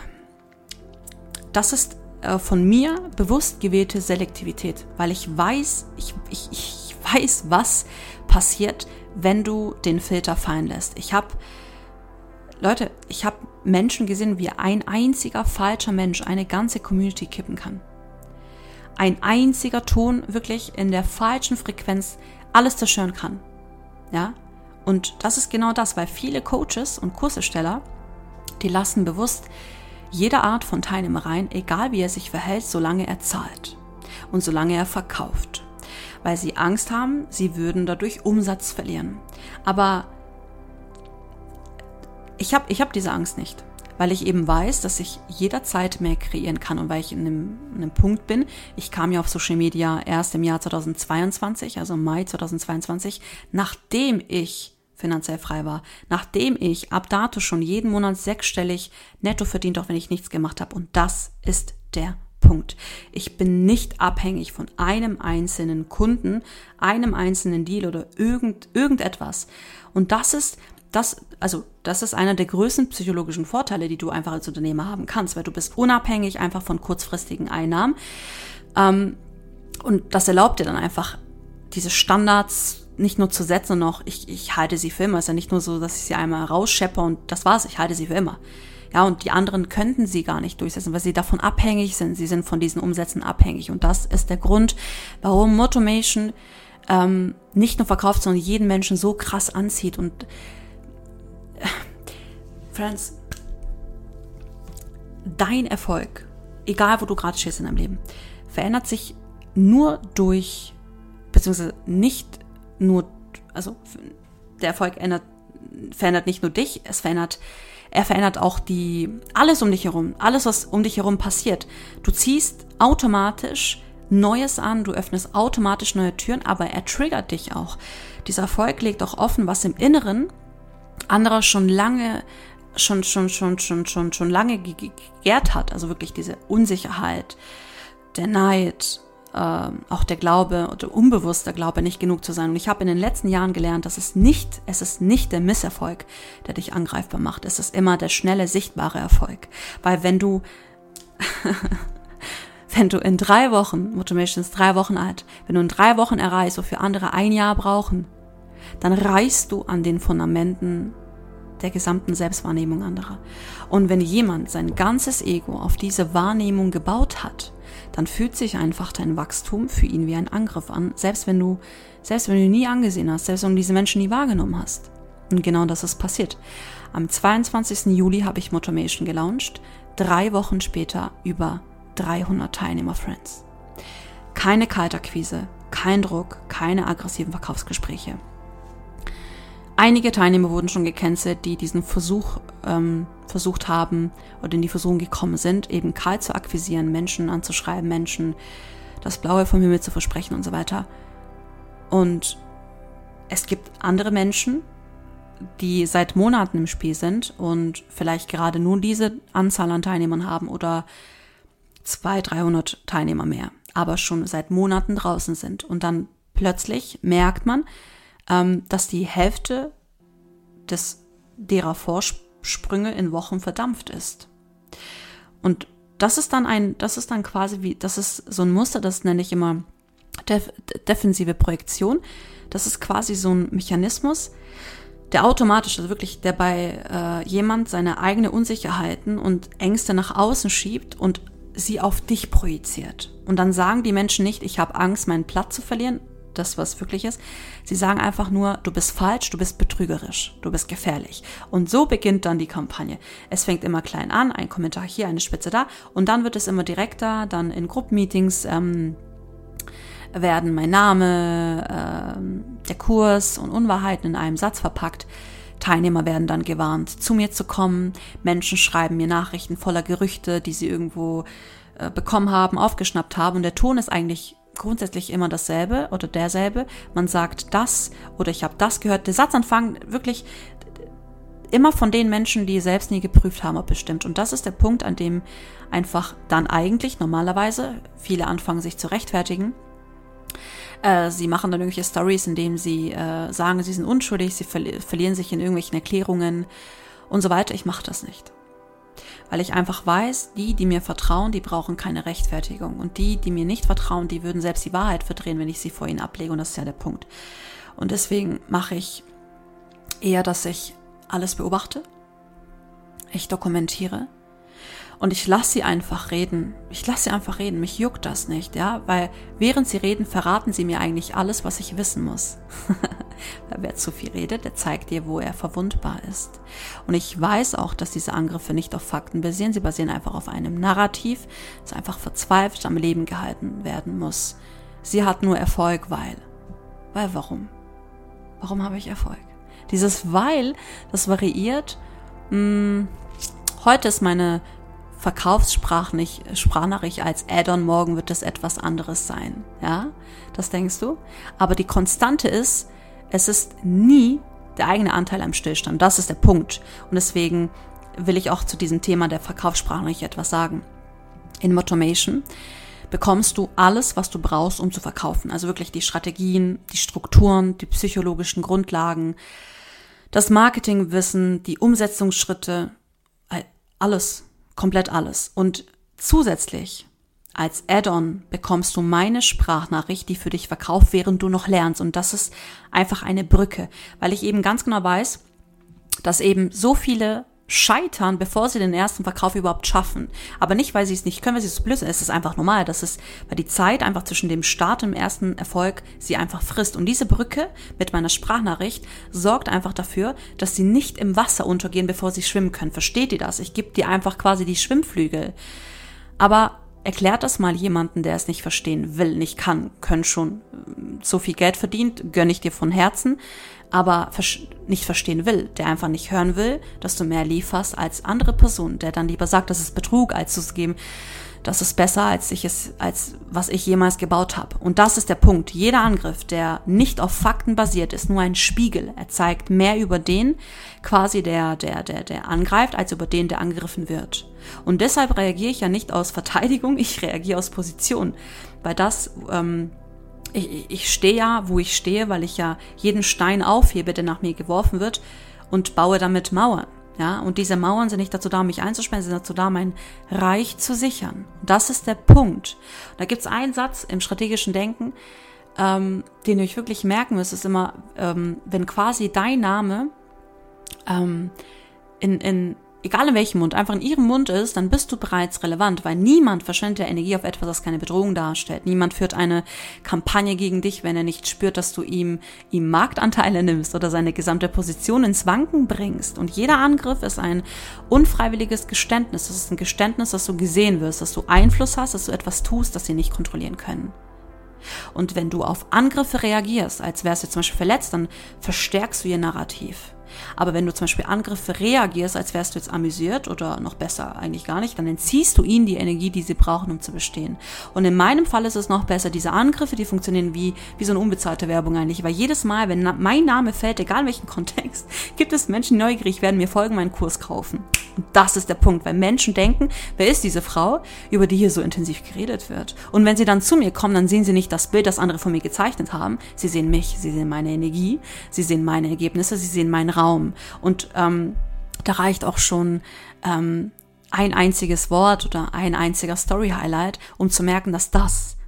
das ist äh, von mir bewusst gewählte Selektivität, weil ich weiß, ich, ich, ich weiß, was passiert, wenn du den Filter fallen lässt. Ich habe Leute, ich habe Menschen gesehen, wie ein einziger falscher Mensch eine ganze Community kippen kann. Ein einziger Ton wirklich in der falschen Frequenz alles zerstören kann. Ja? Und das ist genau das, weil viele Coaches und Kursersteller, die lassen bewusst jede Art von Teilnehmer rein, egal wie er sich verhält, solange er zahlt und solange er verkauft. Weil sie Angst haben, sie würden dadurch Umsatz verlieren. Aber Ich habe ich hab diese Angst nicht, weil ich eben weiß, dass ich jederzeit mehr kreieren kann und weil ich in einem, in einem Punkt bin. Ich kam ja auf Social Media erst im Jahr zweitausendzweiundzwanzig, also im Mai zweitausendzweiundzwanzig, nachdem ich finanziell frei war, nachdem ich ab dato schon jeden Monat sechsstellig netto verdient, auch wenn ich nichts gemacht habe. Und das ist der Punkt. Ich bin nicht abhängig von einem einzelnen Kunden, einem einzelnen Deal oder irgend, irgendetwas. Und das ist Das, also, das ist einer der größten psychologischen Vorteile, die du einfach als Unternehmer haben kannst, weil du bist unabhängig einfach von kurzfristigen Einnahmen. Ähm, und das erlaubt dir dann einfach, diese Standards nicht nur zu setzen, sondern auch, ich, ich halte sie für immer. Es ist ja nicht nur so, dass ich sie einmal rausschepper und das war's, ich halte sie für immer. Ja, und die anderen könnten sie gar nicht durchsetzen, weil sie davon abhängig sind. Sie sind von diesen Umsätzen abhängig. Und das ist der Grund, warum Motomation ähm, nicht nur verkauft, sondern jeden Menschen so krass anzieht. Und Friends, dein Erfolg, egal wo du gerade stehst in deinem Leben, verändert sich nur durch, beziehungsweise nicht nur, also der Erfolg ändert, verändert nicht nur dich, es verändert, er verändert auch die, alles um dich herum, alles, was um dich herum passiert. Du ziehst automatisch Neues an, du öffnest automatisch neue Türen, aber er triggert dich auch. Dieser Erfolg legt auch offen, was im Inneren anderer schon lange, schon, schon, schon, schon, schon, schon lange gegärt hat. Also wirklich diese Unsicherheit, der Neid, äh, auch der Glaube oder unbewusster Glaube, nicht genug zu sein. Und ich habe in den letzten Jahren gelernt, dass es nicht, es ist nicht der Misserfolg, der dich angreifbar macht. Es ist immer der schnelle, sichtbare Erfolg. Weil wenn du, wenn du in drei Wochen, Motomation ist drei Wochen alt, wenn du in drei Wochen erreichst, wofür andere ein Jahr brauchen, dann reißt du an den Fundamenten der gesamten Selbstwahrnehmung anderer. Und wenn jemand sein ganzes Ego auf diese Wahrnehmung gebaut hat, dann fühlt sich einfach dein Wachstum für ihn wie ein Angriff an, selbst wenn du, selbst wenn du ihn nie angesehen hast, selbst wenn du diese Menschen nie wahrgenommen hast. Und genau das ist passiert. Am zweiundzwanzigsten Juli habe ich Motomation gelauncht, drei Wochen später über dreihundert Teilnehmer, Friends. Keine Kaltakquise, kein Druck, keine aggressiven Verkaufsgespräche. Einige Teilnehmer wurden schon gecancelt, die diesen Versuch ähm, versucht haben oder in die Versuchung gekommen sind, eben kalt zu akquisieren, Menschen anzuschreiben, Menschen das Blaue vom Himmel zu versprechen und so weiter. Und es gibt andere Menschen, die seit Monaten im Spiel sind und vielleicht gerade nur diese Anzahl an Teilnehmern haben oder zweihundert, dreihundert Teilnehmer mehr, aber schon seit Monaten draußen sind. Und dann plötzlich merkt man, dass die Hälfte des, derer Vorsprünge in Wochen verdampft ist. Und das ist dann ein, das ist dann quasi wie, das ist so ein Muster, das nenne ich immer Def- defensive Projektion, das ist quasi so ein Mechanismus, der automatisch, also wirklich, der bei äh, jemand seine eigene Unsicherheiten und Ängste nach außen schiebt und sie auf dich projiziert. Und dann sagen die Menschen nicht, ich habe Angst, meinen Platz zu verlieren, das, was wirklich ist. Sie sagen einfach nur, du bist falsch, du bist betrügerisch, du bist gefährlich. Und so beginnt dann die Kampagne. Es fängt immer klein an, ein Kommentar hier, eine Spitze da, und dann wird es immer direkter, dann in Gruppenmeetings ähm, werden mein Name, ähm, der Kurs und Unwahrheiten in einem Satz verpackt. Teilnehmer werden dann gewarnt, zu mir zu kommen. Menschen schreiben mir Nachrichten voller Gerüchte, die sie irgendwo äh, bekommen haben, aufgeschnappt haben. Und der Ton ist eigentlich grundsätzlich immer dasselbe oder derselbe. Man sagt das oder ich habe das gehört. Der Satzanfang wirklich immer von den Menschen, die selbst nie geprüft haben, ob es stimmt. Und das ist der Punkt, an dem einfach dann eigentlich normalerweise viele anfangen, sich zu rechtfertigen. Äh, sie machen dann irgendwelche Stories, in denen sie äh, sagen, sie sind unschuldig, sie ver- verlieren sich in irgendwelchen Erklärungen und so weiter. Ich mache das nicht. Weil ich einfach weiß, die, die mir vertrauen, die brauchen keine Rechtfertigung. Und die, die mir nicht vertrauen, die würden selbst die Wahrheit verdrehen, wenn ich sie vor ihnen ablege. Und das ist ja der Punkt. Und deswegen mache ich eher, dass ich alles beobachte. Ich dokumentiere. Und ich lasse sie einfach reden. Ich lasse sie einfach reden. Mich juckt das nicht, ja, weil während sie reden, verraten sie mir eigentlich alles, was ich wissen muss. Wer zu viel redet, der zeigt dir, wo er verwundbar ist. Und ich weiß auch, dass diese Angriffe nicht auf Fakten basieren. Sie basieren einfach auf einem Narrativ, das einfach verzweifelt am Leben gehalten werden muss. Sie hat nur Erfolg, weil. Weil warum? Warum habe ich Erfolg? Dieses Weil, das variiert. Mh, heute ist meine Verkaufssprachnachricht als Add-on, morgen wird es etwas anderes sein. Ja, das denkst du? Aber die Konstante ist, es ist nie der eigene Anteil am Stillstand. Das ist der Punkt. Und deswegen will ich auch zu diesem Thema der Verkaufssprachnachricht etwas sagen. In Motomation bekommst du alles, was du brauchst, um zu verkaufen. Also wirklich die Strategien, die Strukturen, die psychologischen Grundlagen, das Marketingwissen, die Umsetzungsschritte, alles. Komplett alles. Und zusätzlich als Add-on bekommst du meine Sprachnachricht, die für dich verkauft, während du noch lernst. Und das ist einfach eine Brücke, weil ich eben ganz genau weiß, dass eben so viele scheitern, bevor sie den ersten Verkauf überhaupt schaffen. Aber nicht, weil sie es nicht können, weil sie es blöd sind. Es ist einfach normal. Das ist, weil die Zeit einfach zwischen dem Start und dem ersten Erfolg sie einfach frisst. Und diese Brücke mit meiner Sprachnachricht sorgt einfach dafür, dass sie nicht im Wasser untergehen, bevor sie schwimmen können. Versteht ihr das? Ich gebe dir einfach quasi die Schwimmflügel. Aber erklärt das mal jemanden, der es nicht verstehen will, nicht kann, können schon so viel Geld verdient, gönne ich dir von Herzen, aber nicht verstehen will, der einfach nicht hören will, dass du mehr lieferst als andere Personen, der dann lieber sagt, das ist Betrug, als zu geben, das ist besser, als ich es, als was ich jemals gebaut habe. Und das ist der Punkt. Jeder Angriff, der nicht auf Fakten basiert, ist nur ein Spiegel. Er zeigt mehr über den, quasi der, der, der, der angreift, als über den, der angegriffen wird. Und deshalb reagiere ich ja nicht aus Verteidigung, ich reagiere aus Position. Weil das, ähm, ich, ich stehe ja, wo ich stehe, weil ich ja jeden Stein aufhebe, der nach mir geworfen wird, und baue damit Mauern. Ja, und diese Mauern sind nicht dazu da, mich einzusperren, sie sind dazu da, mein Reich zu sichern. Und das ist der Punkt. Da gibt es einen Satz im strategischen Denken, ähm, den ihr euch wirklich merken müsst, ist immer, ähm, wenn quasi dein Name ähm, in, in egal in welchem Mund, einfach in ihrem Mund ist, dann bist du bereits relevant, weil niemand verschwendet ja Energie auf etwas, das keine Bedrohung darstellt. Niemand führt eine Kampagne gegen dich, wenn er nicht spürt, dass du ihm, ihm Marktanteile nimmst oder seine gesamte Position ins Wanken bringst. Und jeder Angriff ist ein unfreiwilliges Geständnis. Das ist ein Geständnis, dass du gesehen wirst, dass du Einfluss hast, dass du etwas tust, das sie nicht kontrollieren können. Und wenn du auf Angriffe reagierst, als wärst du zum Beispiel verletzt, dann verstärkst du ihr Narrativ. Aber wenn du zum Beispiel Angriffe reagierst, als wärst du jetzt amüsiert oder noch besser eigentlich gar nicht, dann entziehst du ihnen die Energie, die sie brauchen, um zu bestehen. Und in meinem Fall ist es noch besser, diese Angriffe, die funktionieren wie, wie so eine unbezahlte Werbung eigentlich, weil jedes Mal, wenn na- mein Name fällt, egal in welchem Kontext, gibt es Menschen, die neugierig werden, mir folgen, meinen Kurs kaufen. Und das ist der Punkt, weil Menschen denken, wer ist diese Frau, über die hier so intensiv geredet wird? Und wenn sie dann zu mir kommen, dann sehen sie nicht das Bild, das andere von mir gezeichnet haben. Sie sehen mich, sie sehen meine Energie, sie sehen meine Ergebnisse, sie sehen meinen Raum. Und ähm, da reicht auch schon ähm, ein einziges Wort oder ein einziger Story-Highlight, um zu merken, dass das,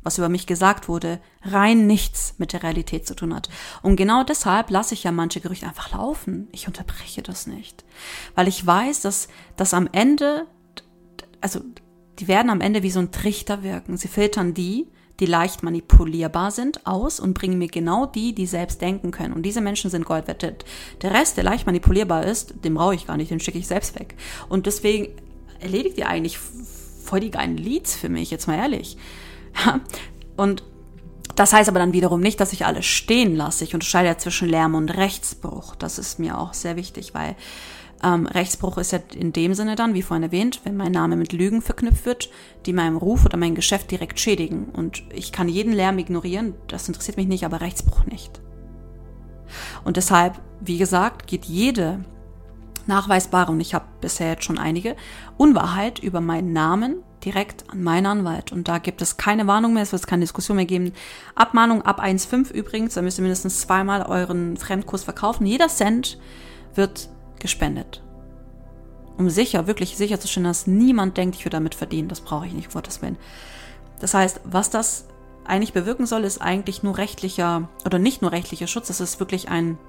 was über mich gesagt wurde, rein nichts mit der Realität zu tun hat. Und genau deshalb lasse ich ja manche Gerüchte einfach laufen. Ich unterbreche das nicht. Weil ich weiß, dass, dass am Ende, also die werden am Ende wie so ein Trichter wirken. Sie filtern die, die leicht manipulierbar sind, aus und bringen mir genau die, die selbst denken können. Und diese Menschen sind Gold wert. Der Rest, der leicht manipulierbar ist, den brauche ich gar nicht, den schicke ich selbst weg. Und deswegen erledigt ihr eigentlich voll die geilen Leads für mich, jetzt mal ehrlich. Ja? Und das heißt aber dann wiederum nicht, dass ich alles stehen lasse. Ich unterscheide ja zwischen Lärm und Rechtsbruch. Das ist mir auch sehr wichtig, weil Ähm, Rechtsbruch ist ja in dem Sinne dann, wie vorhin erwähnt, wenn mein Name mit Lügen verknüpft wird, die meinem Ruf oder mein Geschäft direkt schädigen. Und ich kann jeden Lärm ignorieren, das interessiert mich nicht, aber Rechtsbruch nicht. Und deshalb, wie gesagt, geht jede nachweisbare, und ich habe bisher jetzt schon einige, Unwahrheit über meinen Namen direkt an meinen Anwalt. Und da gibt es keine Warnung mehr, es wird keine Diskussion mehr geben. Abmahnung ab eins Komma fünf übrigens, da müsst ihr mindestens zweimal euren Fremdkurs verkaufen. Jeder Cent wird gespendet. Um sicher, wirklich sicherzustellen, dass niemand denkt, ich würde damit verdienen. Das brauche ich nicht, um Gottes Willen. Das heißt, was das eigentlich bewirken soll, ist eigentlich nur rechtlicher, oder nicht nur rechtlicher Schutz, das ist wirklich ein,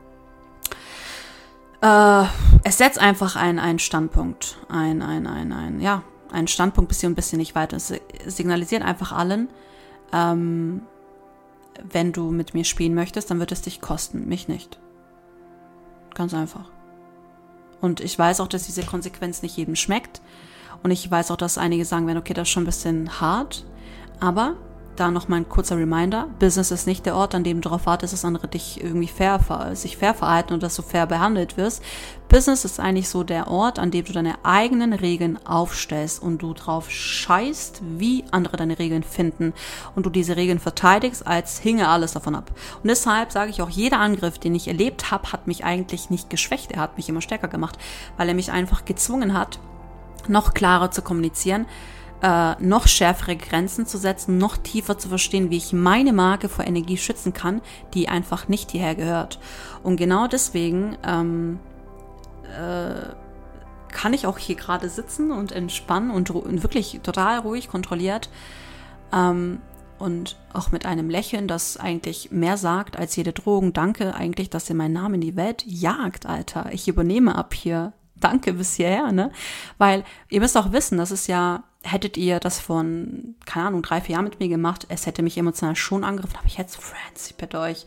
äh, es setzt einfach einen, einen Standpunkt, ein, ein, ein, ein, ja, einen Standpunkt bis hier ein bisschen nicht weiter. Es signalisiert einfach allen, ähm, wenn du mit mir spielen möchtest, dann wird es dich kosten, mich nicht. Ganz einfach. Und ich weiß auch, dass diese Konsequenz nicht jedem schmeckt. Und ich weiß auch, dass einige sagen werden, okay, das ist schon ein bisschen hart. Aber da noch mal ein kurzer Reminder. Business ist nicht der Ort, an dem du darauf wartest, dass andere dich irgendwie fair, sich fair verhalten und dass du fair behandelt wirst. Business ist eigentlich so der Ort, an dem du deine eigenen Regeln aufstellst und du drauf scheißt, wie andere deine Regeln finden und du diese Regeln verteidigst, als hinge alles davon ab. Und deshalb sage ich auch, jeder Angriff, den ich erlebt habe, hat mich eigentlich nicht geschwächt. Er hat mich immer stärker gemacht, weil er mich einfach gezwungen hat, noch klarer zu kommunizieren, Äh, noch schärfere Grenzen zu setzen, noch tiefer zu verstehen, wie ich meine Marke vor Energie schützen kann, die einfach nicht hierher gehört. Und genau deswegen ähm, äh, kann ich auch hier gerade sitzen und entspannen und, und wirklich total ruhig, kontrolliert ähm, und auch mit einem Lächeln, das eigentlich mehr sagt als jede Drohung. Danke eigentlich, dass ihr meinen Namen in die Welt jagt, Alter. Ich übernehme ab hier. Danke bis hierher, ne? Weil ihr müsst auch wissen, das ist ja, hättet ihr das von, keine Ahnung, drei, vier Jahren mit mir gemacht, es hätte mich emotional schon angegriffen, aber ich hätte so, Friends, ich bitte euch,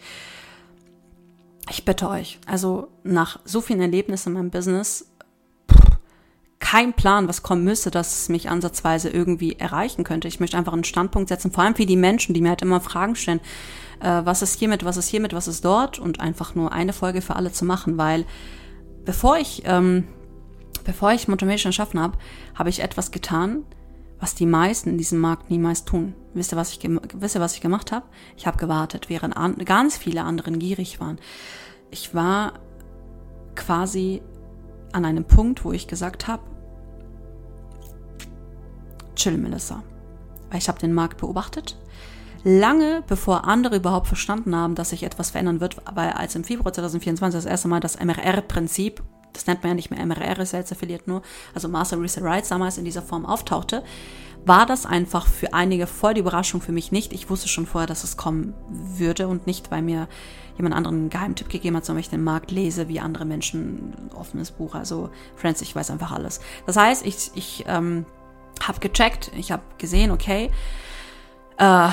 ich bitte euch, also nach so vielen Erlebnissen in meinem Business, pff, kein Plan, was kommen müsste, dass es mich ansatzweise irgendwie erreichen könnte. Ich möchte einfach einen Standpunkt setzen, vor allem für die Menschen, die mir halt immer Fragen stellen, äh, was ist hiermit, was ist hiermit, was ist dort, und einfach nur eine Folge für alle zu machen, weil bevor ich, ähm, bevor ich Motivation erschaffen habe, habe ich etwas getan, was die meisten in diesem Markt niemals tun. Wisst ihr, was ich, wisst ihr, was ich gemacht habe? Ich habe gewartet, während an, ganz viele anderen gierig waren. Ich war quasi an einem Punkt, wo ich gesagt habe, chill, Melissa. Weil ich habe den Markt beobachtet, lange bevor andere überhaupt verstanden haben, dass sich etwas verändern wird, weil als im Februar zwanzig vierundzwanzig das erste Mal das M R R-Prinzip, das nennt man ja nicht mehr M R R, ist ja jetzt affiliiert nur, also Master Reset Rights damals in dieser Form auftauchte, war das einfach für einige voll die Überraschung, für mich nicht. Ich wusste schon vorher, dass es kommen würde und nicht, weil mir jemand anderen einen Geheimtipp gegeben hat, sondern weil ich den Markt lese, wie andere Menschen, ein offenes Buch, also Friends, ich weiß einfach alles. Das heißt, ich, ich ähm, habe gecheckt, ich habe gesehen, okay, äh,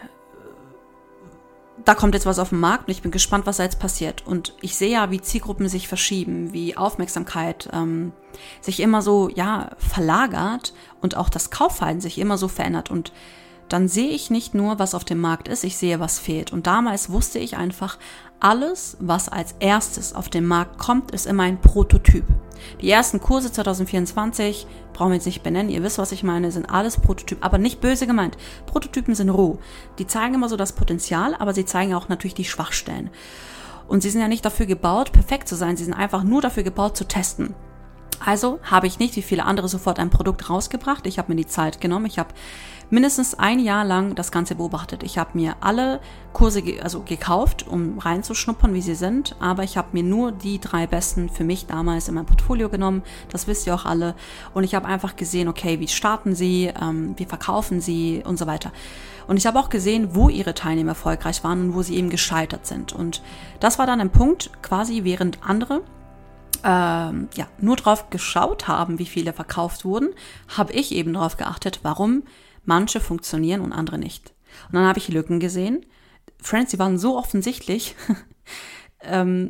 da kommt jetzt was auf den Markt und ich bin gespannt, was da jetzt passiert. Und ich sehe ja, wie Zielgruppen sich verschieben, wie Aufmerksamkeit ähm, sich immer so, ja, verlagert und auch das Kaufverhalten sich immer so verändert. Und dann sehe ich nicht nur, was auf dem Markt ist, ich sehe, was fehlt. Und damals wusste ich einfach, alles, was als erstes auf den Markt kommt, ist immer ein Prototyp. Die ersten Kurse zwanzig vierundzwanzig, brauchen wir jetzt nicht benennen, ihr wisst, was ich meine, sind alles Prototypen, aber nicht böse gemeint. Prototypen sind roh. Die zeigen immer so das Potenzial, aber sie zeigen auch natürlich die Schwachstellen. Und sie sind ja nicht dafür gebaut, perfekt zu sein, sie sind einfach nur dafür gebaut, zu testen. Also habe ich nicht wie viele andere sofort ein Produkt rausgebracht. Ich habe mir die Zeit genommen. Ich habe mindestens ein Jahr lang das Ganze beobachtet. Ich habe mir alle Kurse ge- also gekauft, um reinzuschnuppern, wie sie sind. Aber ich habe mir nur die drei besten für mich damals in mein Portfolio genommen. Das wisst ihr auch alle. Und ich habe einfach gesehen, okay, wie starten sie, ähm, wie verkaufen sie und so weiter. Und ich habe auch gesehen, wo ihre Teilnehmer erfolgreich waren und wo sie eben gescheitert sind. Und das war dann ein Punkt, quasi während andere ähm, ja, nur drauf geschaut haben, wie viele verkauft wurden, habe ich eben darauf geachtet, warum manche funktionieren und andere nicht. Und dann habe ich Lücken gesehen. Friends, die waren so offensichtlich. ähm,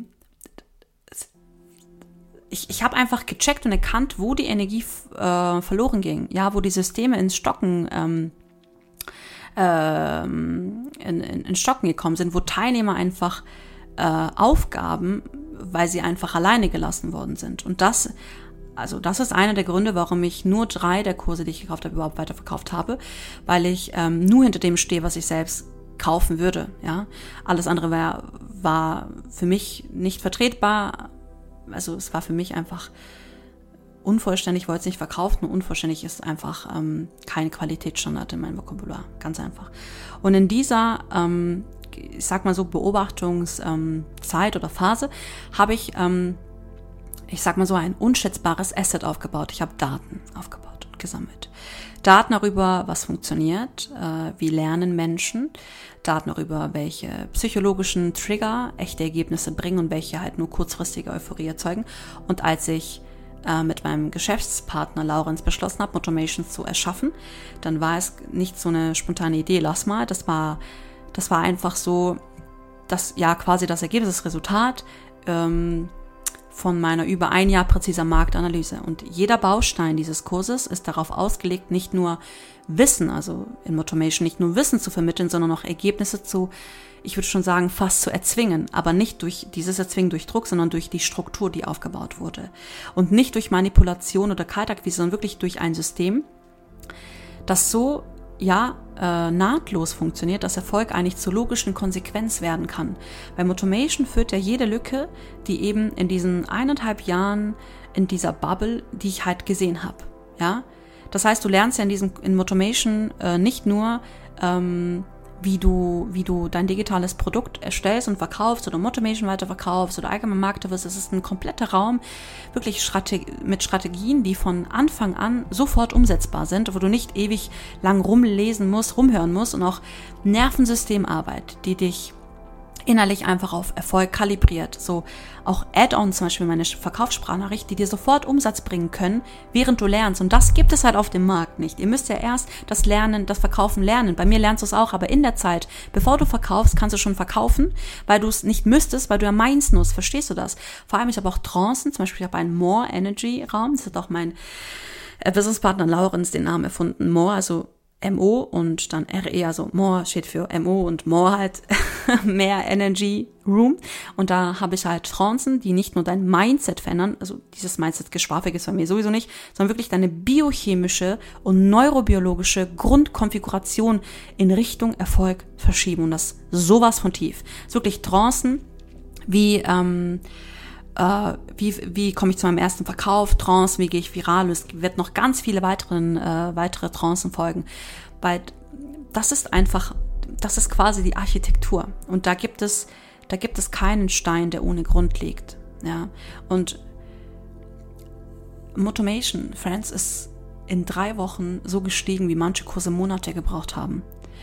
ich ich habe einfach gecheckt und erkannt, wo die Energie äh, verloren ging. Ja, wo die Systeme ins Stocken ähm, ähm, in, in, in Stocken gekommen sind, wo Teilnehmer einfach äh, Aufgaben, weil sie einfach alleine gelassen worden sind. Und das Also das ist einer der Gründe, warum ich nur drei der Kurse, die ich gekauft habe, überhaupt weiterverkauft habe, weil ich ähm, nur hinter dem stehe, was ich selbst kaufen würde. Ja, alles andere war, war für mich nicht vertretbar. Also es war für mich einfach unvollständig. Ich wollte es nicht verkaufen. Nur unvollständig ist einfach ähm, kein Qualitätsstandard in meinem Vokabular. Ganz einfach. Und in dieser ähm, ich sag mal so Beobachtungszeit ähm, oder Phase habe ich ähm, ich sag mal so ein unschätzbares Asset aufgebaut. Ich habe Daten aufgebaut und gesammelt. Daten darüber, was funktioniert, äh, wie lernen Menschen, Daten darüber, welche psychologischen Trigger echte Ergebnisse bringen und welche halt nur kurzfristige Euphorie erzeugen. Und als ich äh, mit meinem Geschäftspartner Laurenz beschlossen habe, Motomations zu erschaffen, dann war es nicht so eine spontane Idee, lass mal, das war, das war einfach so, das ja quasi das Ergebnis, das Resultat, ähm, von meiner über ein Jahr präziser Marktanalyse. Und jeder Baustein dieses Kurses ist darauf ausgelegt, nicht nur Wissen, also in Motomation nicht nur Wissen zu vermitteln, sondern auch Ergebnisse zu, ich würde schon sagen, fast zu erzwingen. Aber nicht durch dieses Erzwingen durch Druck, sondern durch die Struktur, die aufgebaut wurde. Und nicht durch Manipulation oder Kaltakquise, sondern wirklich durch ein System, das so ja, äh, nahtlos funktioniert, dass Erfolg eigentlich zur logischen Konsequenz werden kann. Bei Motomation führt ja jede Lücke, die eben in diesen eineinhalb Jahren in dieser Bubble, die ich halt gesehen habe. Ja, das heißt, du lernst ja in diesem in Motomation äh, nicht nur ähm, wie du, wie du dein digitales Produkt erstellst und verkaufst oder Motomation weiterverkaufst oder allgemein Marketer wirst. Es ist ein kompletter Raum, wirklich Strate- mit Strategien, die von Anfang an sofort umsetzbar sind, wo du nicht ewig lang rumlesen musst, rumhören musst und auch Nervensystemarbeit, die dich innerlich einfach auf Erfolg kalibriert. So auch Add-ons, zum Beispiel meine Verkaufssprachnachricht, die dir sofort Umsatz bringen können, während du lernst. Und das gibt es halt auf dem Markt nicht. Ihr müsst ja erst das Lernen, das Verkaufen lernen. Bei mir lernst du es auch, aber in der Zeit, bevor du verkaufst, kannst du schon verkaufen, weil du es nicht müsstest, weil du ja meinst musst. Verstehst du das? Vor allem, ich habe auch Trancen, zum Beispiel ich habe einen More Energy Raum. Das hat auch mein Businesspartner Laurenz den Namen erfunden. More, also M O und dann R E, also More steht für M O und More halt mehr Energy Room. Und da habe ich halt Trancen, die nicht nur dein Mindset verändern, also dieses Mindset-Geschwafel ist bei mir sowieso nicht, sondern wirklich deine biochemische und neurobiologische Grundkonfiguration in Richtung Erfolg verschieben. Und das sowas von tief. Das ist wirklich Trancen wie, ähm, Uh, wie, wie komme ich zu meinem ersten Verkauf, Trance, wie gehe ich viral, es wird noch ganz viele weiteren, äh, weitere Trancen folgen, weil das ist einfach, das ist quasi die Architektur und da gibt es, da gibt es keinen Stein, der ohne Grund liegt, ja, und Motomation, Friends, ist in drei Wochen so gestiegen, wie manche Kurse Monate gebraucht haben,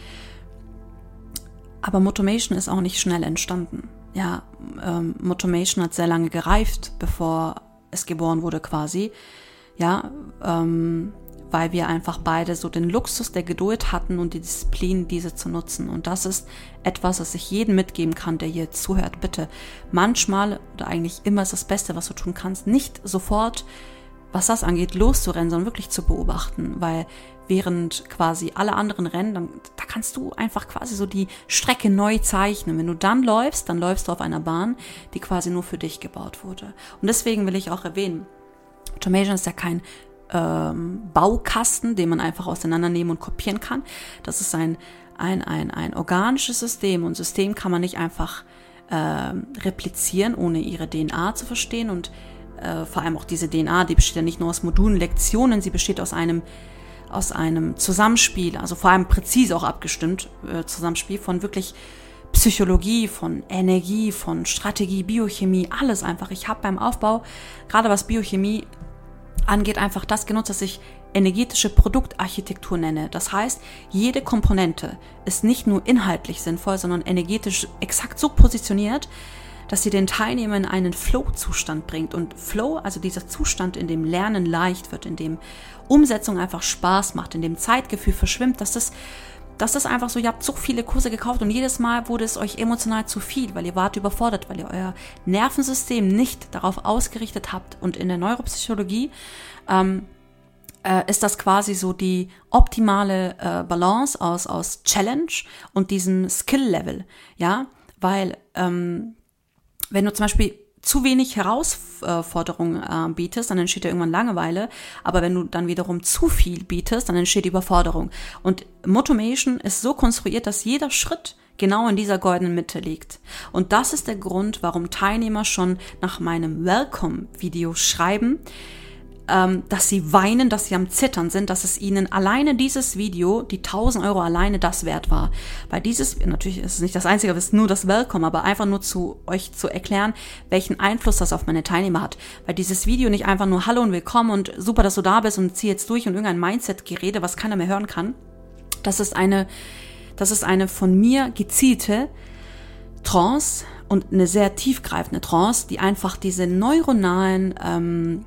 aber Motomation ist auch nicht schnell entstanden. Ja, ähm, Motomation hat sehr lange gereift, bevor es geboren wurde quasi. Ja, ähm, weil wir einfach beide so den Luxus der Geduld hatten und die Disziplin, diese zu nutzen. Und das ist etwas, was ich jedem mitgeben kann, der hier zuhört. Bitte, manchmal oder eigentlich immer ist das Beste, was du tun kannst, nicht sofort, was das angeht, loszurennen, sondern wirklich zu beobachten, weil während quasi alle anderen rennen, dann, da kannst du einfach quasi so die Strecke neu zeichnen. Wenn du dann läufst, dann läufst du auf einer Bahn, die quasi nur für dich gebaut wurde. Und deswegen will ich auch erwähnen, Automation ist ja kein ähm, Baukasten, den man einfach auseinandernehmen und kopieren kann. Das ist ein, ein, ein, ein organisches System und System kann man nicht einfach äh, replizieren, ohne ihre D N A zu verstehen und äh, vor allem auch diese D N A, die besteht ja nicht nur aus Modulen, Lektionen, sie besteht aus einem aus einem Zusammenspiel, also vor allem präzise auch abgestimmt, äh, Zusammenspiel von wirklich Psychologie, von Energie, von Strategie, Biochemie, alles einfach. Ich habe beim Aufbau, gerade was Biochemie angeht, einfach das genutzt, was ich energetische Produktarchitektur nenne. Das heißt, jede Komponente ist nicht nur inhaltlich sinnvoll, sondern energetisch exakt so positioniert, dass sie den Teilnehmer in einen Flow-Zustand bringt. Und Flow, also dieser Zustand, in dem Lernen leicht wird, in dem Umsetzung einfach Spaß macht, in dem Zeitgefühl verschwimmt, dass das Das ist einfach so, ihr habt so viele Kurse gekauft und jedes Mal wurde es euch emotional zu viel, weil ihr wart überfordert, weil ihr euer Nervensystem nicht darauf ausgerichtet habt. Und in der Neuropsychologie ähm, äh, ist das quasi so die optimale äh, Balance aus, aus Challenge und diesem Skill-Level. Ja, weil ähm, wenn du zum Beispiel zu wenig Herausforderungen äh, bietest, dann entsteht ja irgendwann Langeweile. Aber wenn du dann wiederum zu viel bietest, dann entsteht Überforderung. Und Motomation ist so konstruiert, dass jeder Schritt genau in dieser goldenen Mitte liegt. Und das ist der Grund, warum Teilnehmer schon nach meinem Welcome-Video schreiben, ähm, dass sie weinen, dass sie am Zittern sind, dass es ihnen alleine dieses Video, die tausend Euro alleine das wert war. Weil dieses, natürlich ist es nicht das Einzige, es ist nur das Welcome, aber einfach nur zu euch zu erklären, welchen Einfluss das auf meine Teilnehmer hat. Weil dieses Video nicht einfach nur Hallo und Willkommen und super, dass du da bist und zieh jetzt durch und irgendein Mindset-Gerede, was keiner mehr hören kann. Das ist eine, das ist eine von mir gezielte Trance und eine sehr tiefgreifende Trance, die einfach diese neuronalen ähm,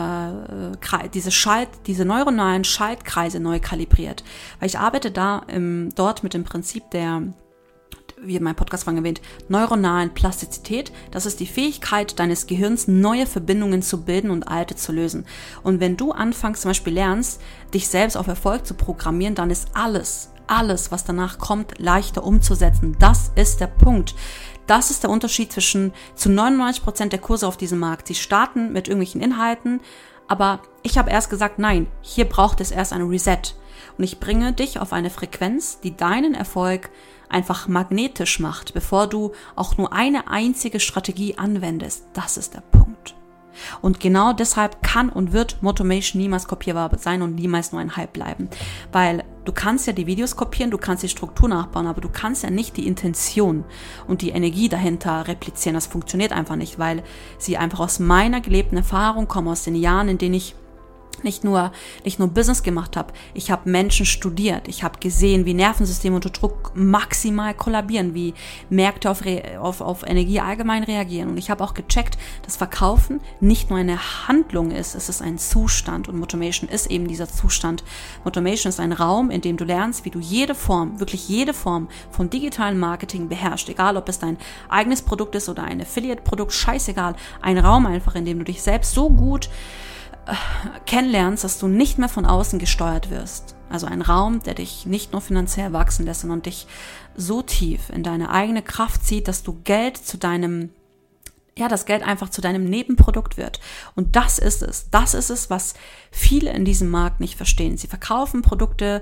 äh, diese Schalt, diese neuronalen Schaltkreise neu kalibriert. Weil ich arbeite da im, dort mit dem Prinzip der, wie in meinem Podcast vorhin erwähnt, neuronalen Plastizität. Das ist die Fähigkeit deines Gehirns, neue Verbindungen zu bilden und alte zu lösen. Und wenn du anfängst, zum Beispiel lernst, dich selbst auf Erfolg zu programmieren, dann ist alles, alles, was danach kommt, leichter umzusetzen. Das ist der Punkt. Das ist der Unterschied zwischen zu neunundneunzig Prozent der Kurse auf diesem Markt. Sie starten mit irgendwelchen Inhalten, aber ich habe erst gesagt, nein, hier braucht es erst ein Reset. Und ich bringe dich auf eine Frequenz, die deinen Erfolg einfach magnetisch macht, bevor du auch nur eine einzige Strategie anwendest. Das ist der Punkt. Und genau deshalb kann und wird Motomation niemals kopierbar sein und niemals nur ein Hype bleiben. Weil du kannst ja die Videos kopieren, du kannst die Struktur nachbauen, aber du kannst ja nicht die Intention und die Energie dahinter replizieren. Das funktioniert einfach nicht, weil sie einfach aus meiner gelebten Erfahrung kommen, aus den Jahren, in denen ich nicht nur nicht nur Business gemacht habe, ich habe Menschen studiert, ich habe gesehen, wie Nervensysteme unter Druck maximal kollabieren, wie Märkte auf, Re- auf, auf Energie allgemein reagieren. Und ich habe auch gecheckt, dass Verkaufen nicht nur eine Handlung ist, es ist ein Zustand und Motomation ist eben dieser Zustand. Motomation ist ein Raum, in dem du lernst, wie du jede Form, wirklich jede Form von digitalen Marketing beherrschst, egal ob es dein eigenes Produkt ist oder ein Affiliate-Produkt, scheißegal, ein Raum einfach, in dem du dich selbst so gut kennenlernst, dass du nicht mehr von außen gesteuert wirst. Also ein Raum, der dich nicht nur finanziell wachsen lässt, sondern dich so tief in deine eigene Kraft zieht, dass du Geld zu deinem, ja, das Geld einfach zu deinem Nebenprodukt wird. Und das ist es. Das ist es, was viele in diesem Markt nicht verstehen. Sie verkaufen Produkte,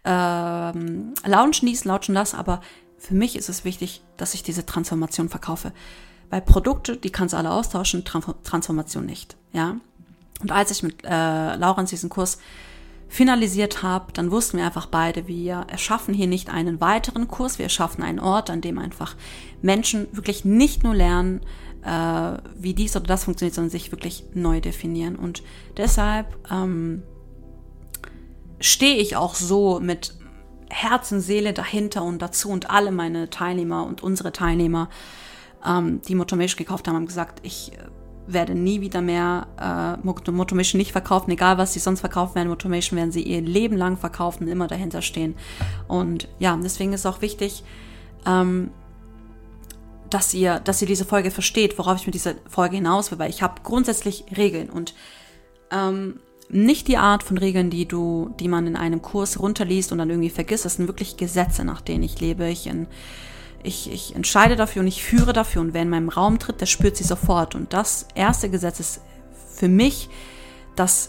ähm, launchen dies, launchen das, aber für mich ist es wichtig, dass ich diese Transformation verkaufe. Weil Produkte, die kannst du alle austauschen, Transformation nicht, ja. Und als ich mit äh, Laurens diesen Kurs finalisiert habe, dann wussten wir einfach beide, wir erschaffen hier nicht einen weiteren Kurs, wir erschaffen einen Ort, an dem einfach Menschen wirklich nicht nur lernen, äh, wie dies oder das funktioniert, sondern sich wirklich neu definieren. Und deshalb ähm, stehe ich auch so mit Herz und Seele dahinter und dazu und alle meine Teilnehmer und unsere Teilnehmer, ähm, die Motomation gekauft haben, haben gesagt, ich werde nie wieder mehr äh, Motomation nicht verkaufen, egal was sie sonst verkaufen werden. Motomation werden sie ihr Leben lang verkaufen, immer dahinter stehen. Und ja, deswegen ist es auch wichtig, ähm, dass ihr, dass ihr diese Folge versteht, worauf ich mit dieser Folge hinaus will, weil ich habe grundsätzlich Regeln und ähm, nicht die Art von Regeln, die du, die man in einem Kurs runterliest und dann irgendwie vergisst. Das sind wirklich Gesetze, nach denen ich lebe. Ich in Ich, ich entscheide dafür und ich führe dafür und wer in meinem Raum tritt, der spürt sie sofort. Und das erste Gesetz ist für mich, dass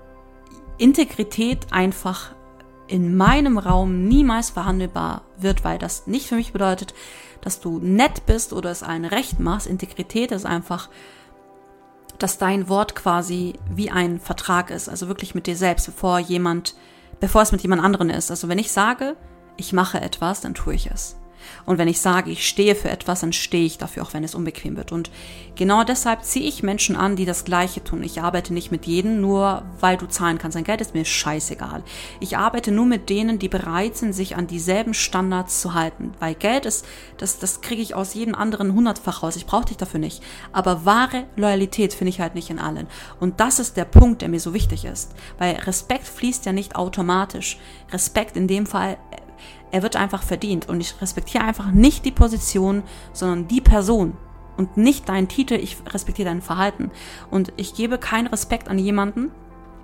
Integrität einfach in meinem Raum niemals verhandelbar wird, weil das nicht für mich bedeutet, dass du nett bist oder es allen recht machst. Integrität ist einfach dass dein Wort quasi wie ein Vertrag ist, also wirklich mit dir selbst, bevor jemand, bevor es mit jemand anderen ist. Also wenn ich sage, ich mache etwas, dann tue ich es. Und wenn ich sage, ich stehe für etwas, dann stehe ich dafür, auch wenn es unbequem wird. Und genau deshalb ziehe ich Menschen an, die das Gleiche tun. Ich arbeite nicht mit jedem, nur weil du zahlen kannst. Dein Geld ist mir scheißegal. Ich arbeite nur mit denen, die bereit sind, sich an dieselben Standards zu halten. Weil Geld ist, das, das kriege ich aus jedem anderen hundertfach raus. Ich brauche dich dafür nicht. Aber wahre Loyalität finde ich halt nicht in allen. Und das ist der Punkt, der mir so wichtig ist. Weil Respekt fließt ja nicht automatisch. Respekt in dem Fall, er wird einfach verdient. Und ich respektiere einfach nicht die Position, sondern die Person. Und nicht deinen Titel, ich respektiere dein Verhalten. Und ich gebe keinen Respekt an jemanden,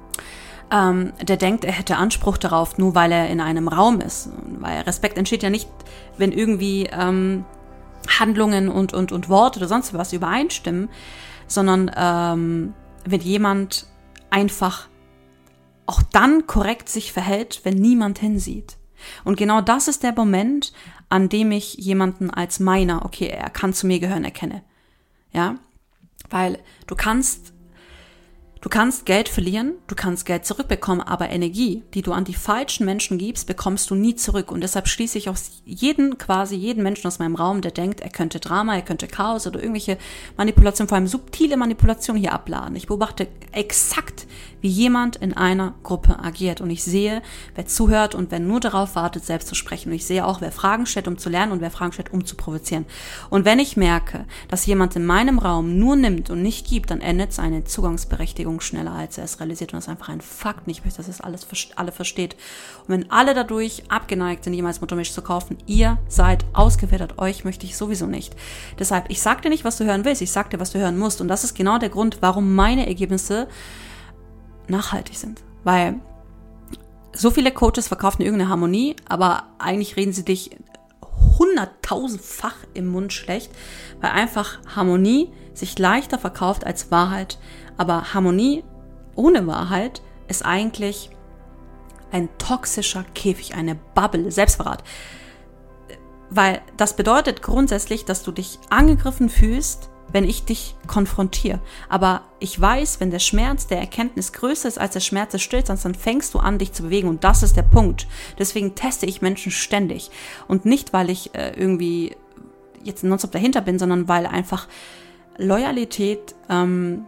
ähm, der denkt, er hätte Anspruch darauf, nur weil er in einem Raum ist. Weil Respekt entsteht ja nicht, wenn irgendwie ähm, Handlungen und, und, und Worte oder sonst was übereinstimmen, sondern ähm, wenn jemand einfach auch dann korrekt sich verhält, wenn niemand hinsieht. Und genau das ist der Moment, an dem ich jemanden als meiner, okay, er kann zu mir gehören, erkenne. Ja, weil du kannst, du kannst Geld verlieren, du kannst Geld zurückbekommen, aber Energie, die du an die falschen Menschen gibst, bekommst du nie zurück. Und deshalb schließe ich aus jeden, quasi jeden Menschen aus meinem Raum, der denkt, er könnte Drama, er könnte Chaos oder irgendwelche Manipulationen, vor allem subtile Manipulationen hier abladen. Ich beobachte exakt, wie jemand in einer Gruppe agiert. Und ich sehe, wer zuhört und wer nur darauf wartet, selbst zu sprechen. Und ich sehe auch, wer Fragen stellt, um zu lernen und wer Fragen stellt, um zu provozieren. Und wenn ich merke, dass jemand in meinem Raum nur nimmt und nicht gibt, dann endet seine Zugangsberechtigung schneller, als er es realisiert. Und das ist einfach ein Fakt. Nicht, dass das alles alle versteht. Und wenn alle dadurch abgeneigt sind, jemals Muttermilch zu kaufen, ihr seid ausgefiltert. Euch möchte ich sowieso nicht. Deshalb, ich sag dir nicht, was du hören willst. Ich sag dir, was du hören musst. Und das ist genau der Grund, warum meine Ergebnisse nachhaltig sind. Weil so viele Coaches verkaufen irgendeine Harmonie, aber eigentlich reden sie dich hunderttausendfach im Mund schlecht, weil einfach Harmonie sich leichter verkauft als Wahrheit. Aber Harmonie ohne Wahrheit ist eigentlich ein toxischer Käfig, eine Bubble, Selbstverrat. Weil das bedeutet grundsätzlich, dass du dich angegriffen fühlst, wenn ich dich konfrontiere. Aber ich weiß, wenn der Schmerz der Erkenntnis größer ist als der Schmerz des Stillstands, dann fängst du an, dich zu bewegen. Und das ist der Punkt. Deswegen teste ich Menschen ständig. Und nicht, weil ich äh, irgendwie jetzt nonstop dahinter bin, sondern weil einfach Loyalität, ähm,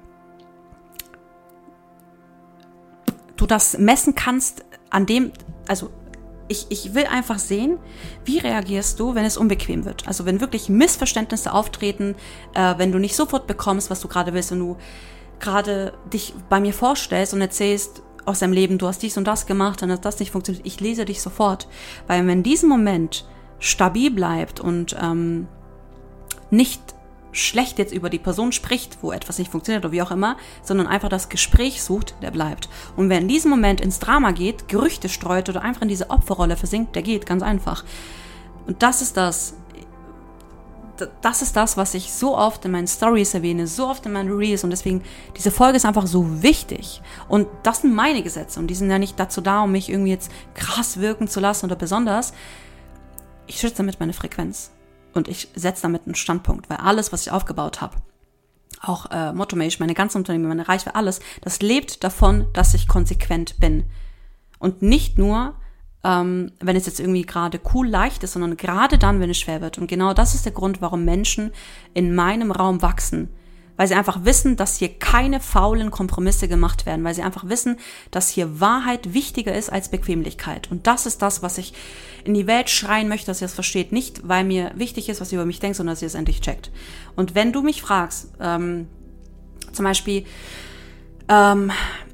du das messen kannst an dem, also Ich, ich will einfach sehen, wie reagierst du, wenn es unbequem wird. Also wenn wirklich Missverständnisse auftreten, äh, wenn du nicht sofort bekommst, was du gerade willst, wenn du gerade dich bei mir vorstellst und erzählst aus deinem Leben, du hast dies und das gemacht, dann hat das nicht funktioniert. Ich lese dich sofort. Weil wenn diesen Moment stabil bleibt und ähm, nicht schlecht jetzt über die Person spricht, wo etwas nicht funktioniert oder wie auch immer, sondern einfach das Gespräch sucht, der bleibt. Und wer in diesem Moment ins Drama geht, Gerüchte streut oder einfach in diese Opferrolle versinkt, der geht, ganz einfach. Und das ist das, das ist das, was ich so oft in meinen Stories erwähne, so oft in meinen Reels, und deswegen, diese Folge ist einfach so wichtig. Und das sind meine Gesetze und die sind ja nicht dazu da, um mich irgendwie jetzt krass wirken zu lassen oder besonders. Ich schütze damit meine Frequenz. Und ich setze damit einen Standpunkt, weil alles, was ich aufgebaut habe, auch äh, Mottomilch, meine ganze Unternehmen, meine Reichweite, alles, das lebt davon, dass ich konsequent bin. Und nicht nur, ähm, wenn es jetzt irgendwie gerade cool leicht ist, sondern gerade dann, wenn es schwer wird. Und genau das ist der Grund, warum Menschen in meinem Raum wachsen. Weil sie einfach wissen, dass hier keine faulen Kompromisse gemacht werden. Weil sie einfach wissen, dass hier Wahrheit wichtiger ist als Bequemlichkeit. Und das ist das, was ich in die Welt schreien möchte, dass ihr es versteht. Nicht, weil mir wichtig ist, was ihr über mich denkt, sondern dass ihr es endlich checkt. Und wenn du mich fragst, ähm, zum Beispiel, ähm,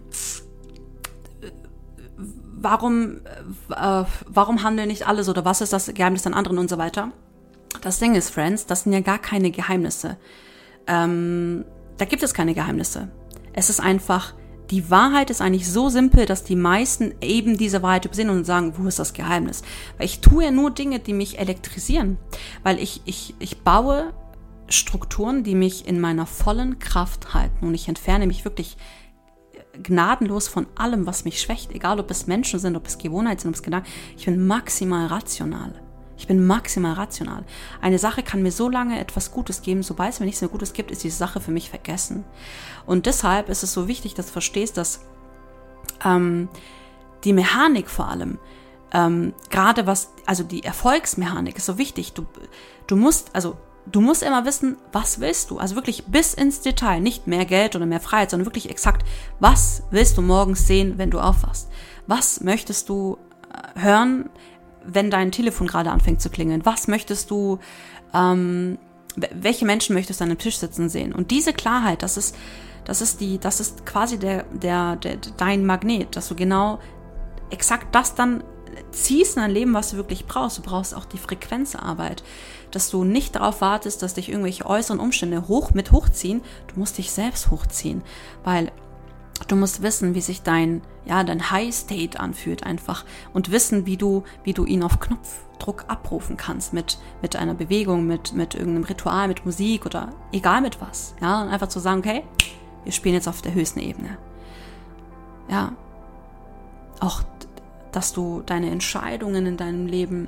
warum, äh, warum handeln nicht alle so, oder was ist das Geheimnis an anderen und so weiter? Das Ding ist, Friends, das sind ja gar keine Geheimnisse. Ähm, da gibt es keine Geheimnisse. Es ist einfach, die Wahrheit ist eigentlich so simpel, dass die meisten eben diese Wahrheit übersehen und sagen, wo ist das Geheimnis? Weil ich tue ja nur Dinge, die mich elektrisieren. Weil ich, ich, ich baue Strukturen, die mich in meiner vollen Kraft halten. Und ich entferne mich wirklich gnadenlos von allem, was mich schwächt. Egal, ob es Menschen sind, ob es Gewohnheiten sind, ob es Gedanken. Ich bin maximal rational. Ich bin maximal rational. Eine Sache kann mir so lange etwas Gutes geben, sobald es mir nichts mehr Gutes gibt, ist diese Sache für mich vergessen. Und deshalb ist es so wichtig, dass du verstehst, dass ähm, die Mechanik vor allem, ähm, gerade was, also die Erfolgsmechanik ist so wichtig. Du, du musst, also du musst immer wissen, was willst du? Also wirklich bis ins Detail, nicht mehr Geld oder mehr Freiheit, sondern wirklich exakt, was willst du morgens sehen, wenn du aufwachst? Was möchtest du äh, hören, wenn dein Telefon gerade anfängt zu klingeln? Was möchtest du, ähm, welche Menschen möchtest du an dem Tisch sitzen sehen? Und diese Klarheit, das ist, das ist die, das ist quasi der, der, der, dein Magnet, dass du genau exakt das dann ziehst in dein Leben, was du wirklich brauchst. Du brauchst auch die Frequenzarbeit, dass du nicht darauf wartest, dass dich irgendwelche äußeren Umstände hoch mit hochziehen. Du musst dich selbst hochziehen, weil du musst wissen, wie sich dein, ja, dein High State anfühlt einfach und wissen, wie du, wie du ihn auf Knopfdruck abrufen kannst mit, mit einer Bewegung, mit, mit irgendeinem Ritual, mit Musik oder egal mit was. Ja, und einfach zu sagen, okay, wir spielen jetzt auf der höchsten Ebene. Ja, auch, dass du deine Entscheidungen in deinem Leben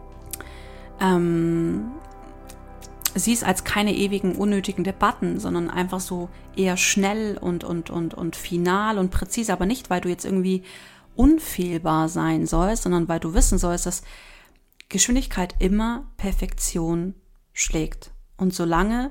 ähm, siehst als keine ewigen, unnötigen Debatten, sondern einfach so eher schnell und, und, und, und final und präzise, aber nicht, weil du jetzt irgendwie unfehlbar sein sollst, sondern weil du wissen sollst, dass Geschwindigkeit immer Perfektion schlägt. Und solange,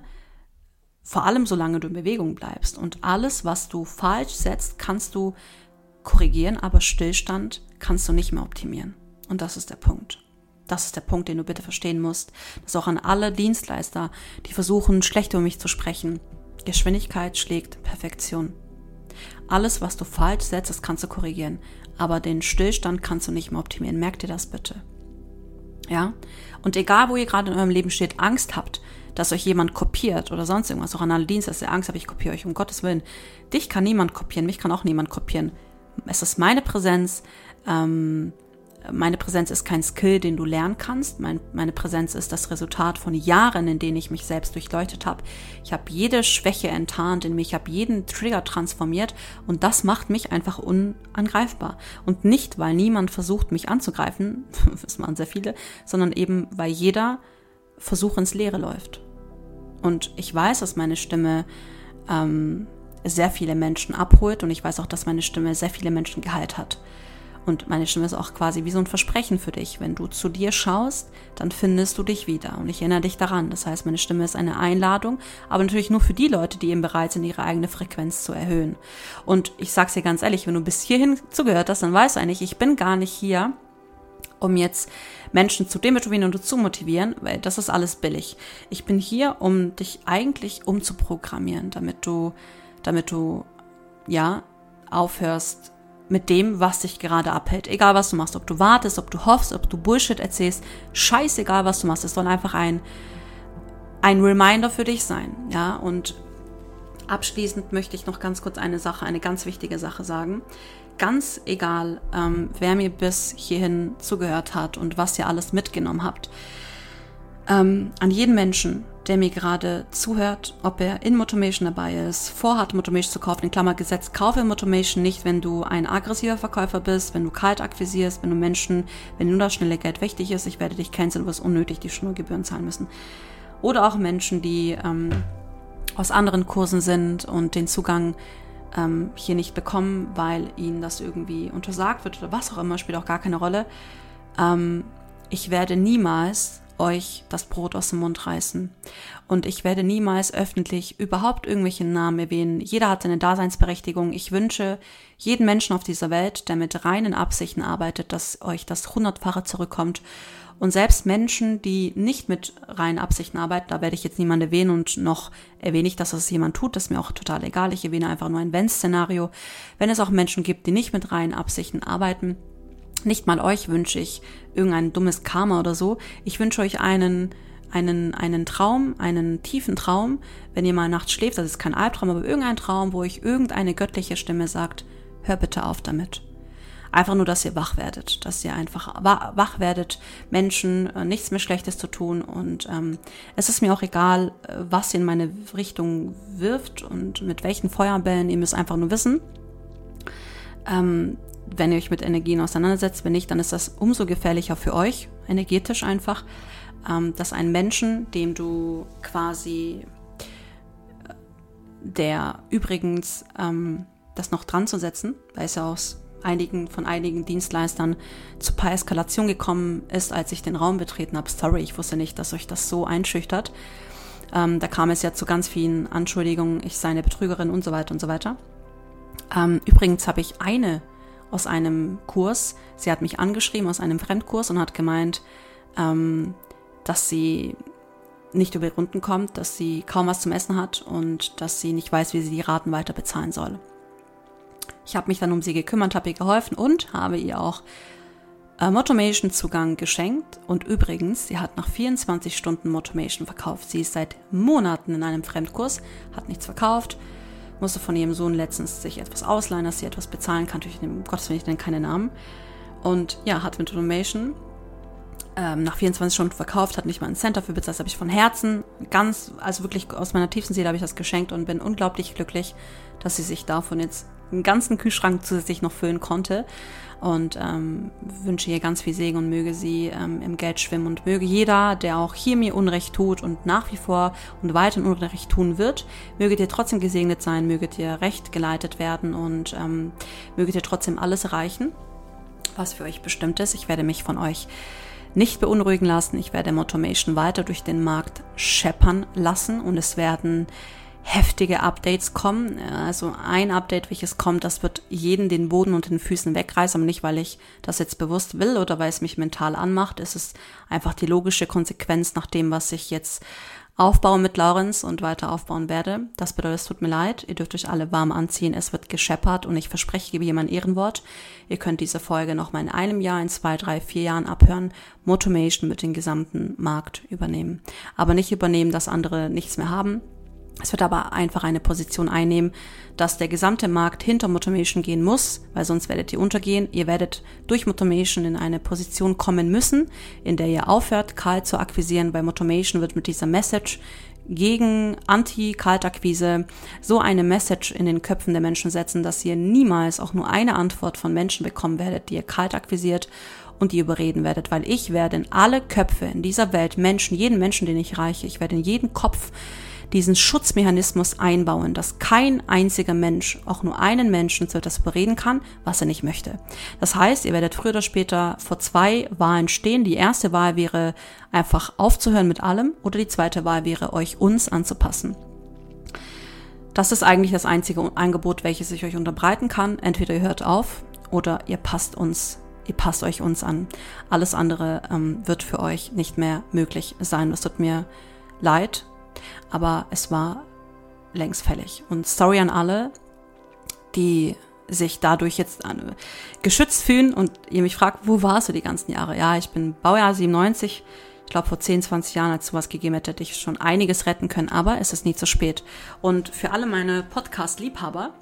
vor allem solange du in Bewegung bleibst und alles, was du falsch setzt, kannst du korrigieren, aber Stillstand kannst du nicht mehr optimieren. Und das ist der Punkt. Das ist der Punkt, den du bitte verstehen musst. Das auch an alle Dienstleister, die versuchen, schlecht über mich zu sprechen. Geschwindigkeit schlägt Perfektion. Alles, was du falsch setzt, das kannst du korrigieren. Aber den Stillstand kannst du nicht mehr optimieren. Merk dir das bitte. Ja? Und egal, wo ihr gerade in eurem Leben steht, Angst habt, dass euch jemand kopiert oder sonst irgendwas, auch an alle Dienstleister, Angst habt, ich kopiere euch, um Gottes Willen. Dich kann niemand kopieren, mich kann auch niemand kopieren. Es ist meine Präsenz, ähm, Meine Präsenz ist kein Skill, den du lernen kannst. Mein, meine Präsenz ist das Resultat von Jahren, in denen ich mich selbst durchleuchtet habe. Ich habe jede Schwäche enttarnt in mich, ich habe jeden Trigger transformiert und das macht mich einfach unangreifbar. Und nicht, weil niemand versucht, mich anzugreifen, das machen sehr viele, sondern eben, weil jeder Versuch ins Leere läuft. Und ich weiß, dass meine Stimme ähm, sehr viele Menschen abholt und ich weiß auch, dass meine Stimme sehr viele Menschen geheilt hat. Und meine Stimme ist auch quasi wie so ein Versprechen für dich. Wenn du zu dir schaust, dann findest du dich wieder. Und ich erinnere dich daran. Das heißt, meine Stimme ist eine Einladung, aber natürlich nur für die Leute, die eben bereit sind, ihre eigene Frequenz zu erhöhen. Und ich sag's dir ganz ehrlich, wenn du bis hierhin zugehört hast, dann weißt du eigentlich, ich bin gar nicht hier, um jetzt Menschen zu demotivieren und zu motivieren, weil das ist alles billig. Ich bin hier, um dich eigentlich umzuprogrammieren, damit du, damit du, ja, aufhörst, mit dem, was dich gerade abhält. Egal, was du machst, ob du wartest, ob du hoffst, ob du Bullshit erzählst, scheißegal, was du machst. Es soll einfach ein, ein Reminder für dich sein. Ja, und abschließend möchte ich noch ganz kurz eine Sache, eine ganz wichtige Sache sagen. Ganz egal, ähm, wer mir bis hierhin zugehört hat und was ihr alles mitgenommen habt. Ähm, an jeden Menschen, der mir gerade zuhört, ob er in Motomation dabei ist, vorhat, Motomation zu kaufen, in Klammer gesetzt, kaufe Motomation nicht, wenn du ein aggressiver Verkäufer bist, wenn du kalt akquisierst, wenn du Menschen, wenn nur das schnelle Geld wichtig ist, ich werde dich canceln, du wirst unnötig die Schnurgebühren zahlen müssen. Oder auch Menschen, die ähm, aus anderen Kursen sind und den Zugang ähm, hier nicht bekommen, weil ihnen das irgendwie untersagt wird oder was auch immer, spielt auch gar keine Rolle. Ähm, ich werde niemals euch das Brot aus dem Mund reißen. Und ich werde niemals öffentlich überhaupt irgendwelche Namen erwähnen. Jeder hat seine Daseinsberechtigung. Ich wünsche jeden Menschen auf dieser Welt, der mit reinen Absichten arbeitet, dass euch das hundertfache zurückkommt. Und selbst Menschen, die nicht mit reinen Absichten arbeiten, da werde ich jetzt niemanden erwähnen und noch erwähne ich, dass das jemand tut, das ist mir auch total egal. Ich erwähne einfach nur ein Wenn-Szenario. Wenn es auch Menschen gibt, die nicht mit reinen Absichten arbeiten, nicht mal euch wünsche ich irgendein dummes Karma oder so. Ich wünsche euch einen, einen, einen Traum, einen tiefen Traum, wenn ihr mal nachts schläft, das ist kein Albtraum, aber irgendein Traum, wo euch irgendeine göttliche Stimme sagt, hör bitte auf damit. Einfach nur, dass ihr wach werdet, dass ihr einfach wach werdet, Menschen äh, nichts mehr Schlechtes zu tun und ähm, es ist mir auch egal, äh, was ihr in meine Richtung wirft und mit welchen Feuerbällen, ihr müsst einfach nur wissen, ähm, wenn ihr euch mit Energien auseinandersetzt. Wenn nicht, dann ist das umso gefährlicher für euch, energetisch einfach, ähm, dass ein Menschen, dem du quasi, der übrigens, ähm, das noch dran zu setzen, weil es ja aus einigen, von einigen Dienstleistern zu paar Eskalation gekommen ist, als ich den Raum betreten habe. Sorry, ich wusste nicht, dass euch das so einschüchtert. Ähm, da kam es ja zu ganz vielen Anschuldigungen, ich sei eine Betrügerin und so weiter und so weiter. Ähm, übrigens habe ich eine aus einem Kurs, sie hat mich angeschrieben aus einem Fremdkurs und hat gemeint, ähm, dass sie nicht über die Runden kommt, dass sie kaum was zum Essen hat und dass sie nicht weiß, wie sie die Raten weiter bezahlen soll. Ich habe mich dann um sie gekümmert, habe ihr geholfen und habe ihr auch äh, Motomation-Zugang geschenkt. Und übrigens, sie hat nach vierundzwanzig Stunden Motomation verkauft. Sie ist seit Monaten in einem Fremdkurs, hat nichts verkauft, musste von ihrem Sohn letztens sich etwas ausleihen, dass sie etwas bezahlen kann. Natürlich, um Gottes Willen, ich nenne keine Namen. Und ja, hat mit Motomation ähm, nach vierundzwanzig Stunden verkauft, hat nicht mal einen Cent dafür bezahlt. Das habe ich von Herzen, ganz, also wirklich aus meiner tiefsten Seele habe ich das geschenkt und bin unglaublich glücklich, dass sie sich davon jetzt einen ganzen Kühlschrank zusätzlich noch füllen konnte. Und ähm, wünsche ihr ganz viel Segen und möge sie ähm, im Geld schwimmen und möge jeder, der auch hier mir Unrecht tut und nach wie vor und weiterhin Unrecht tun wird, möget ihr trotzdem gesegnet sein, möget ihr recht geleitet werden und ähm, möget ihr trotzdem alles erreichen, was für euch bestimmt ist. Ich werde mich von euch nicht beunruhigen lassen. Ich werde Motomation weiter durch den Markt scheppern lassen und es werden heftige Updates kommen. Also ein Update, welches kommt, das wird jeden den Boden unter den Füßen wegreißen, aber nicht, weil ich das jetzt bewusst will oder weil es mich mental anmacht. Es ist einfach die logische Konsequenz nach dem, was ich jetzt aufbaue mit Laurenz und weiter aufbauen werde. Das bedeutet, es tut mir leid. Ihr dürft euch alle warm anziehen. Es wird gescheppert und ich verspreche, ich gebe hier mein Ehrenwort. Ihr könnt diese Folge noch mal in einem Jahr, in zwei, drei, vier Jahren abhören. Motomation wird den gesamten Markt übernehmen. Aber nicht übernehmen, dass andere nichts mehr haben. Es wird aber einfach eine Position einnehmen, dass der gesamte Markt hinter Motomation gehen muss, weil sonst werdet ihr untergehen. Ihr werdet durch Motomation in eine Position kommen müssen, in der ihr aufhört, kalt zu akquisieren, weil Motomation wird mit dieser Message gegen Anti-Kaltakquise so eine Message in den Köpfen der Menschen setzen, dass ihr niemals auch nur eine Antwort von Menschen bekommen werdet, die ihr kalt akquisiert und die überreden werdet, weil ich werde in alle Köpfe in dieser Welt Menschen, jeden Menschen, den ich reiche, ich werde in jeden Kopf diesen Schutzmechanismus einbauen, dass kein einziger Mensch, auch nur einen Menschen zu etwas überreden kann, was er nicht möchte. Das heißt, ihr werdet früher oder später vor zwei Wahlen stehen. Die erste Wahl wäre einfach aufzuhören mit allem oder die zweite Wahl wäre, euch uns anzupassen. Das ist eigentlich das einzige Angebot, welches ich euch unterbreiten kann. Entweder ihr hört auf oder ihr passt uns, ihr passt euch uns an. Alles andere ähm, wird für euch nicht mehr möglich sein. Das tut mir leid. Aber es war längst fällig. Und sorry an alle, die sich dadurch jetzt an, geschützt fühlen und ihr mich fragt, wo warst du die ganzen Jahre? Ja, ich bin Baujahr siebenundneunzig. Ich glaube, vor zehn, zwanzig Jahren, als sowas gegeben hätte, hätte ich schon einiges retten können. Aber es ist nie zu spät. Und für alle meine Podcast-Liebhaber,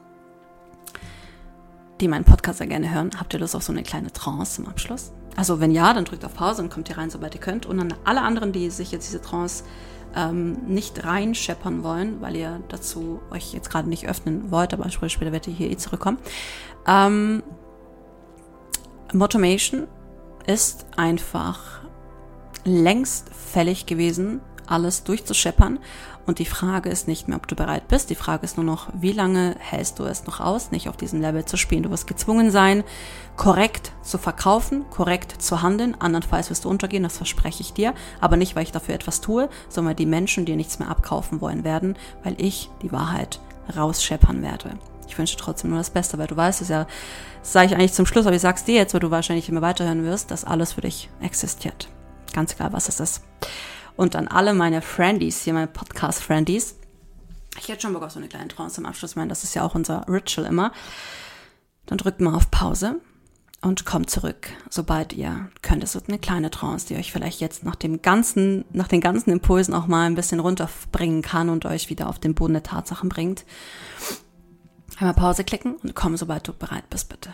die meinen Podcast sehr gerne hören, habt ihr Lust auf so eine kleine Trance zum Abschluss? Also wenn ja, dann drückt auf Pause und kommt hier rein, sobald ihr könnt. Und an alle anderen, die sich jetzt diese Trance Ähm, nicht reinscheppern wollen, weil ihr dazu euch jetzt gerade nicht öffnen wollt, aber später werdet ihr hier eh zurückkommen. Ähm, Motomation ist einfach längst fällig gewesen, alles durchzuscheppern und die Frage ist nicht mehr, ob du bereit bist, die Frage ist nur noch, wie lange hältst du es noch aus, nicht auf diesem Level zu spielen. Du wirst gezwungen sein, korrekt zu verkaufen, korrekt zu handeln, andernfalls wirst du untergehen, das verspreche ich dir, aber nicht, weil ich dafür etwas tue, sondern weil die Menschen dir nichts mehr abkaufen wollen werden, weil ich die Wahrheit rausscheppern werde. Ich wünsche trotzdem nur das Beste, weil du weißt es ja, das sage ich eigentlich zum Schluss, aber ich sag's dir jetzt, weil du wahrscheinlich immer weiterhören wirst, dass alles für dich existiert. Ganz egal, was es ist. Und an alle meine Friendies, hier meine Podcast-Friendies, ich hätte schon Bock auf so eine kleine Trance zum Abschluss, ich meine, das ist ja auch unser Ritual immer, dann drückt mal auf Pause und kommt zurück, sobald ihr könnt. Es wird eine kleine Trance, die euch vielleicht jetzt nach dem ganzen, nach den ganzen Impulsen auch mal ein bisschen runterbringen kann und euch wieder auf den Boden der Tatsachen bringt. Einmal Pause klicken und komm, sobald du bereit bist, bitte.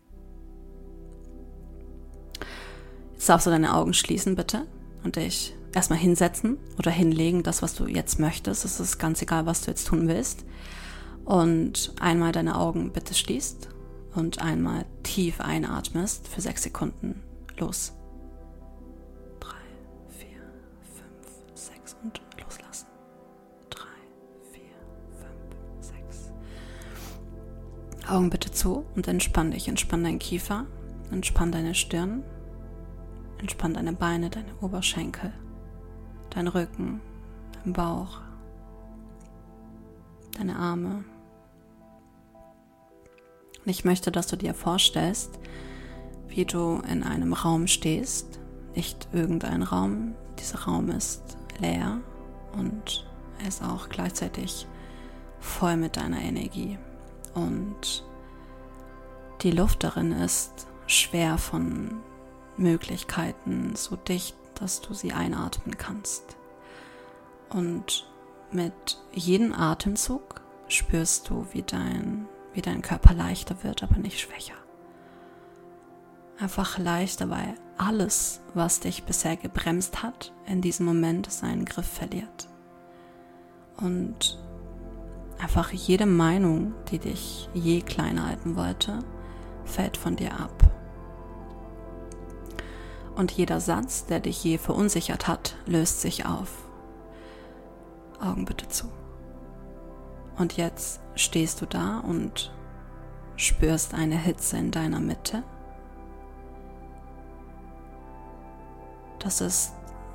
Jetzt darfst du deine Augen schließen, bitte, und dich erstmal hinsetzen oder hinlegen, das, was du jetzt möchtest. Es ist ganz egal, was du jetzt tun willst. Und einmal deine Augen bitte schließt und einmal tief einatmest für sechs Sekunden. Los. Augen bitte zu und entspann dich. Entspann deinen Kiefer, entspann deine Stirn, entspann deine Beine, deine Oberschenkel, deinen Rücken, deinen Bauch, deine Arme. Und ich möchte, dass du dir vorstellst, wie du in einem Raum stehst, nicht irgendein Raum. Dieser Raum ist leer und er ist auch gleichzeitig voll mit deiner Energie. Und die Luft darin ist schwer von Möglichkeiten, so dicht, dass du sie einatmen kannst. Und mit jedem Atemzug spürst du, wie dein, wie dein Körper leichter wird, aber nicht schwächer. Einfach leichter, weil alles, was dich bisher gebremst hat, in diesem Moment seinen Griff verliert. Und einfach jede Meinung, die dich je klein halten wollte, fällt von dir ab. Und jeder Satz, der dich je verunsichert hat, löst sich auf. Augen bitte zu. Und jetzt stehst du da und spürst eine Hitze in deiner Mitte. Das ist,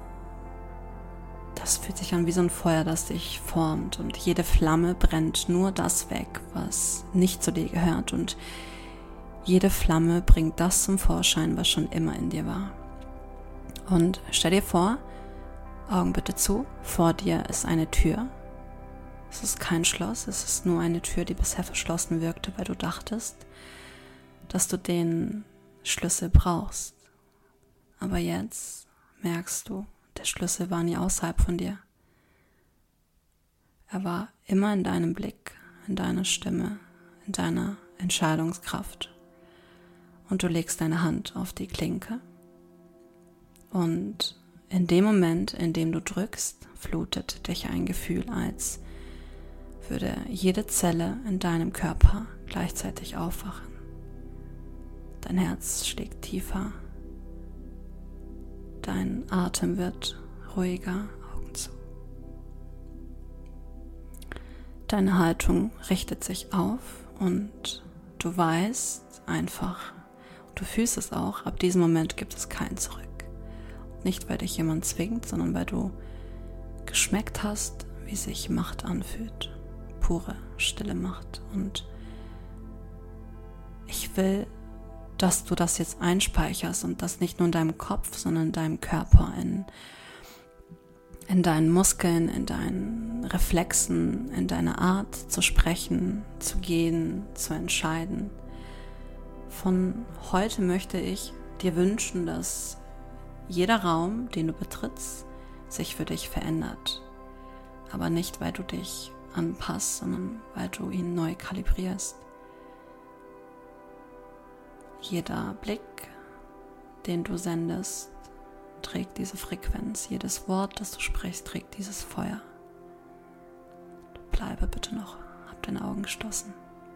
das fühlt sich an wie so ein Feuer, das dich formt, und jede Flamme brennt nur das weg, was nicht zu dir gehört, und jede Flamme bringt das zum Vorschein, was schon immer in dir war. Und stell dir vor, Augen bitte zu, vor dir ist eine Tür. Es ist kein Schloss, es ist nur eine Tür, die bisher verschlossen wirkte, weil du dachtest, dass du den Schlüssel brauchst. Aber jetzt merkst du, der Schlüssel war nie außerhalb von dir. Er war immer in deinem Blick, in deiner Stimme, in deiner Entscheidungskraft. Und du legst deine Hand auf die Klinke. Und in dem Moment, in dem du drückst, flutet dich ein Gefühl, als würde jede Zelle in deinem Körper gleichzeitig aufwachen. Dein Herz schlägt tiefer. Dein Atem wird ruhiger, Augen zu. Deine Haltung richtet sich auf und du weißt einfach, du fühlst es auch, ab diesem Moment gibt es kein Zurück. Nicht, weil dich jemand zwingt, sondern weil du geschmeckt hast, wie sich Macht anfühlt. Pure, stille Macht. Und ich will, dass du das jetzt einspeicherst und das nicht nur in deinem Kopf, sondern in deinem Körper, in, in deinen Muskeln, in deinen Reflexen, in deiner Art zu sprechen, zu gehen, zu entscheiden. Von heute möchte ich dir wünschen, dass jeder Raum, den du betrittst, sich für dich verändert. Aber nicht, weil du dich anpasst, sondern weil du ihn neu kalibrierst. Jeder Blick, den du sendest, trägt diese Frequenz. Jedes Wort, das du sprichst, trägt dieses Feuer. Bleibe bitte noch, hab deine Augen geschlossen.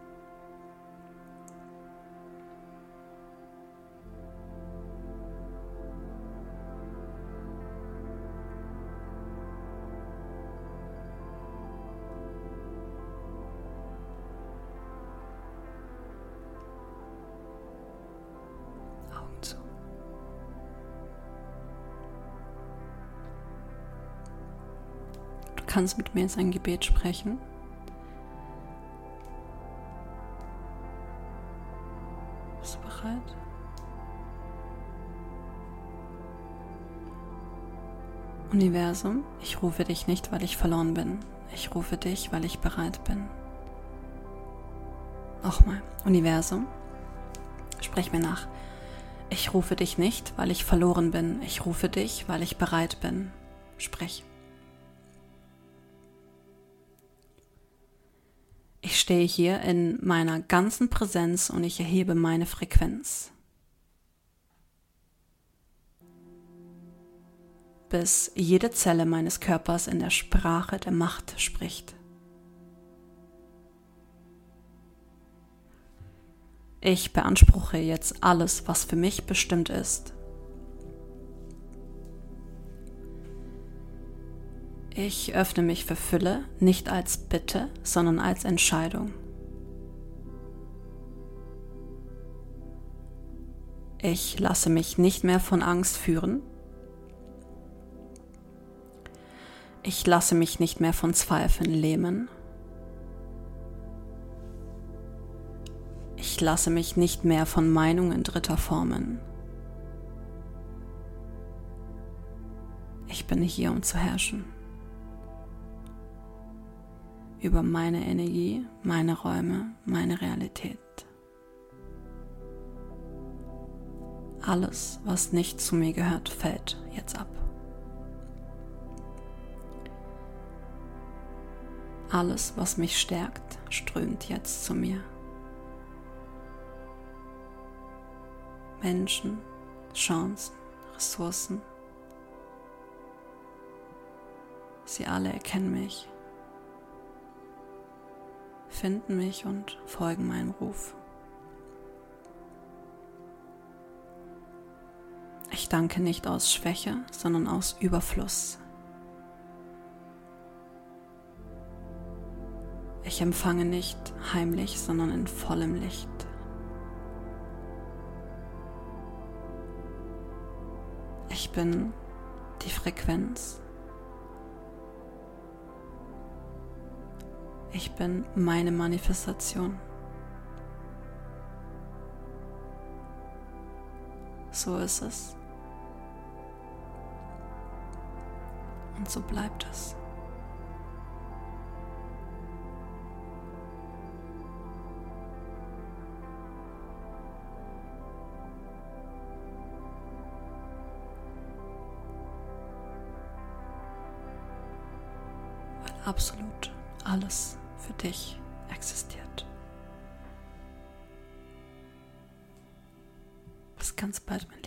Du kannst mit mir jetzt ein Gebet sprechen. Bist du bereit? Universum, ich rufe dich nicht, weil ich verloren bin. Ich rufe dich, weil ich bereit bin. Nochmal. Universum, sprech mir nach. Ich rufe dich nicht, weil ich verloren bin. Ich rufe dich, weil ich bereit bin. Sprech. Ich stehe hier in meiner ganzen Präsenz und ich erhebe meine Frequenz. Bis jede Zelle meines Körpers in der Sprache der Macht spricht. Ich beanspruche jetzt alles, was für mich bestimmt ist. Ich öffne mich für Fülle, nicht als Bitte, sondern als Entscheidung. Ich lasse mich nicht mehr von Angst führen. Ich lasse mich nicht mehr von Zweifeln lähmen. Ich lasse mich nicht mehr von Meinungen Dritter formen. Ich bin hier, um zu herrschen. Über meine Energie, meine Räume, meine Realität. Alles, was nicht zu mir gehört, fällt jetzt ab. Alles, was mich stärkt, strömt jetzt zu mir. Menschen, Chancen, Ressourcen. Sie alle erkennen mich, finden mich und folgen meinem Ruf. Ich danke nicht aus Schwäche, sondern aus Überfluss. Ich empfange nicht heimlich, sondern in vollem Licht. Ich bin die Frequenz. Ich bin meine Manifestation. So ist es. Und so bleibt es. Weil absolut alles für dich existiert. Bis ganz bald, mein Lieber.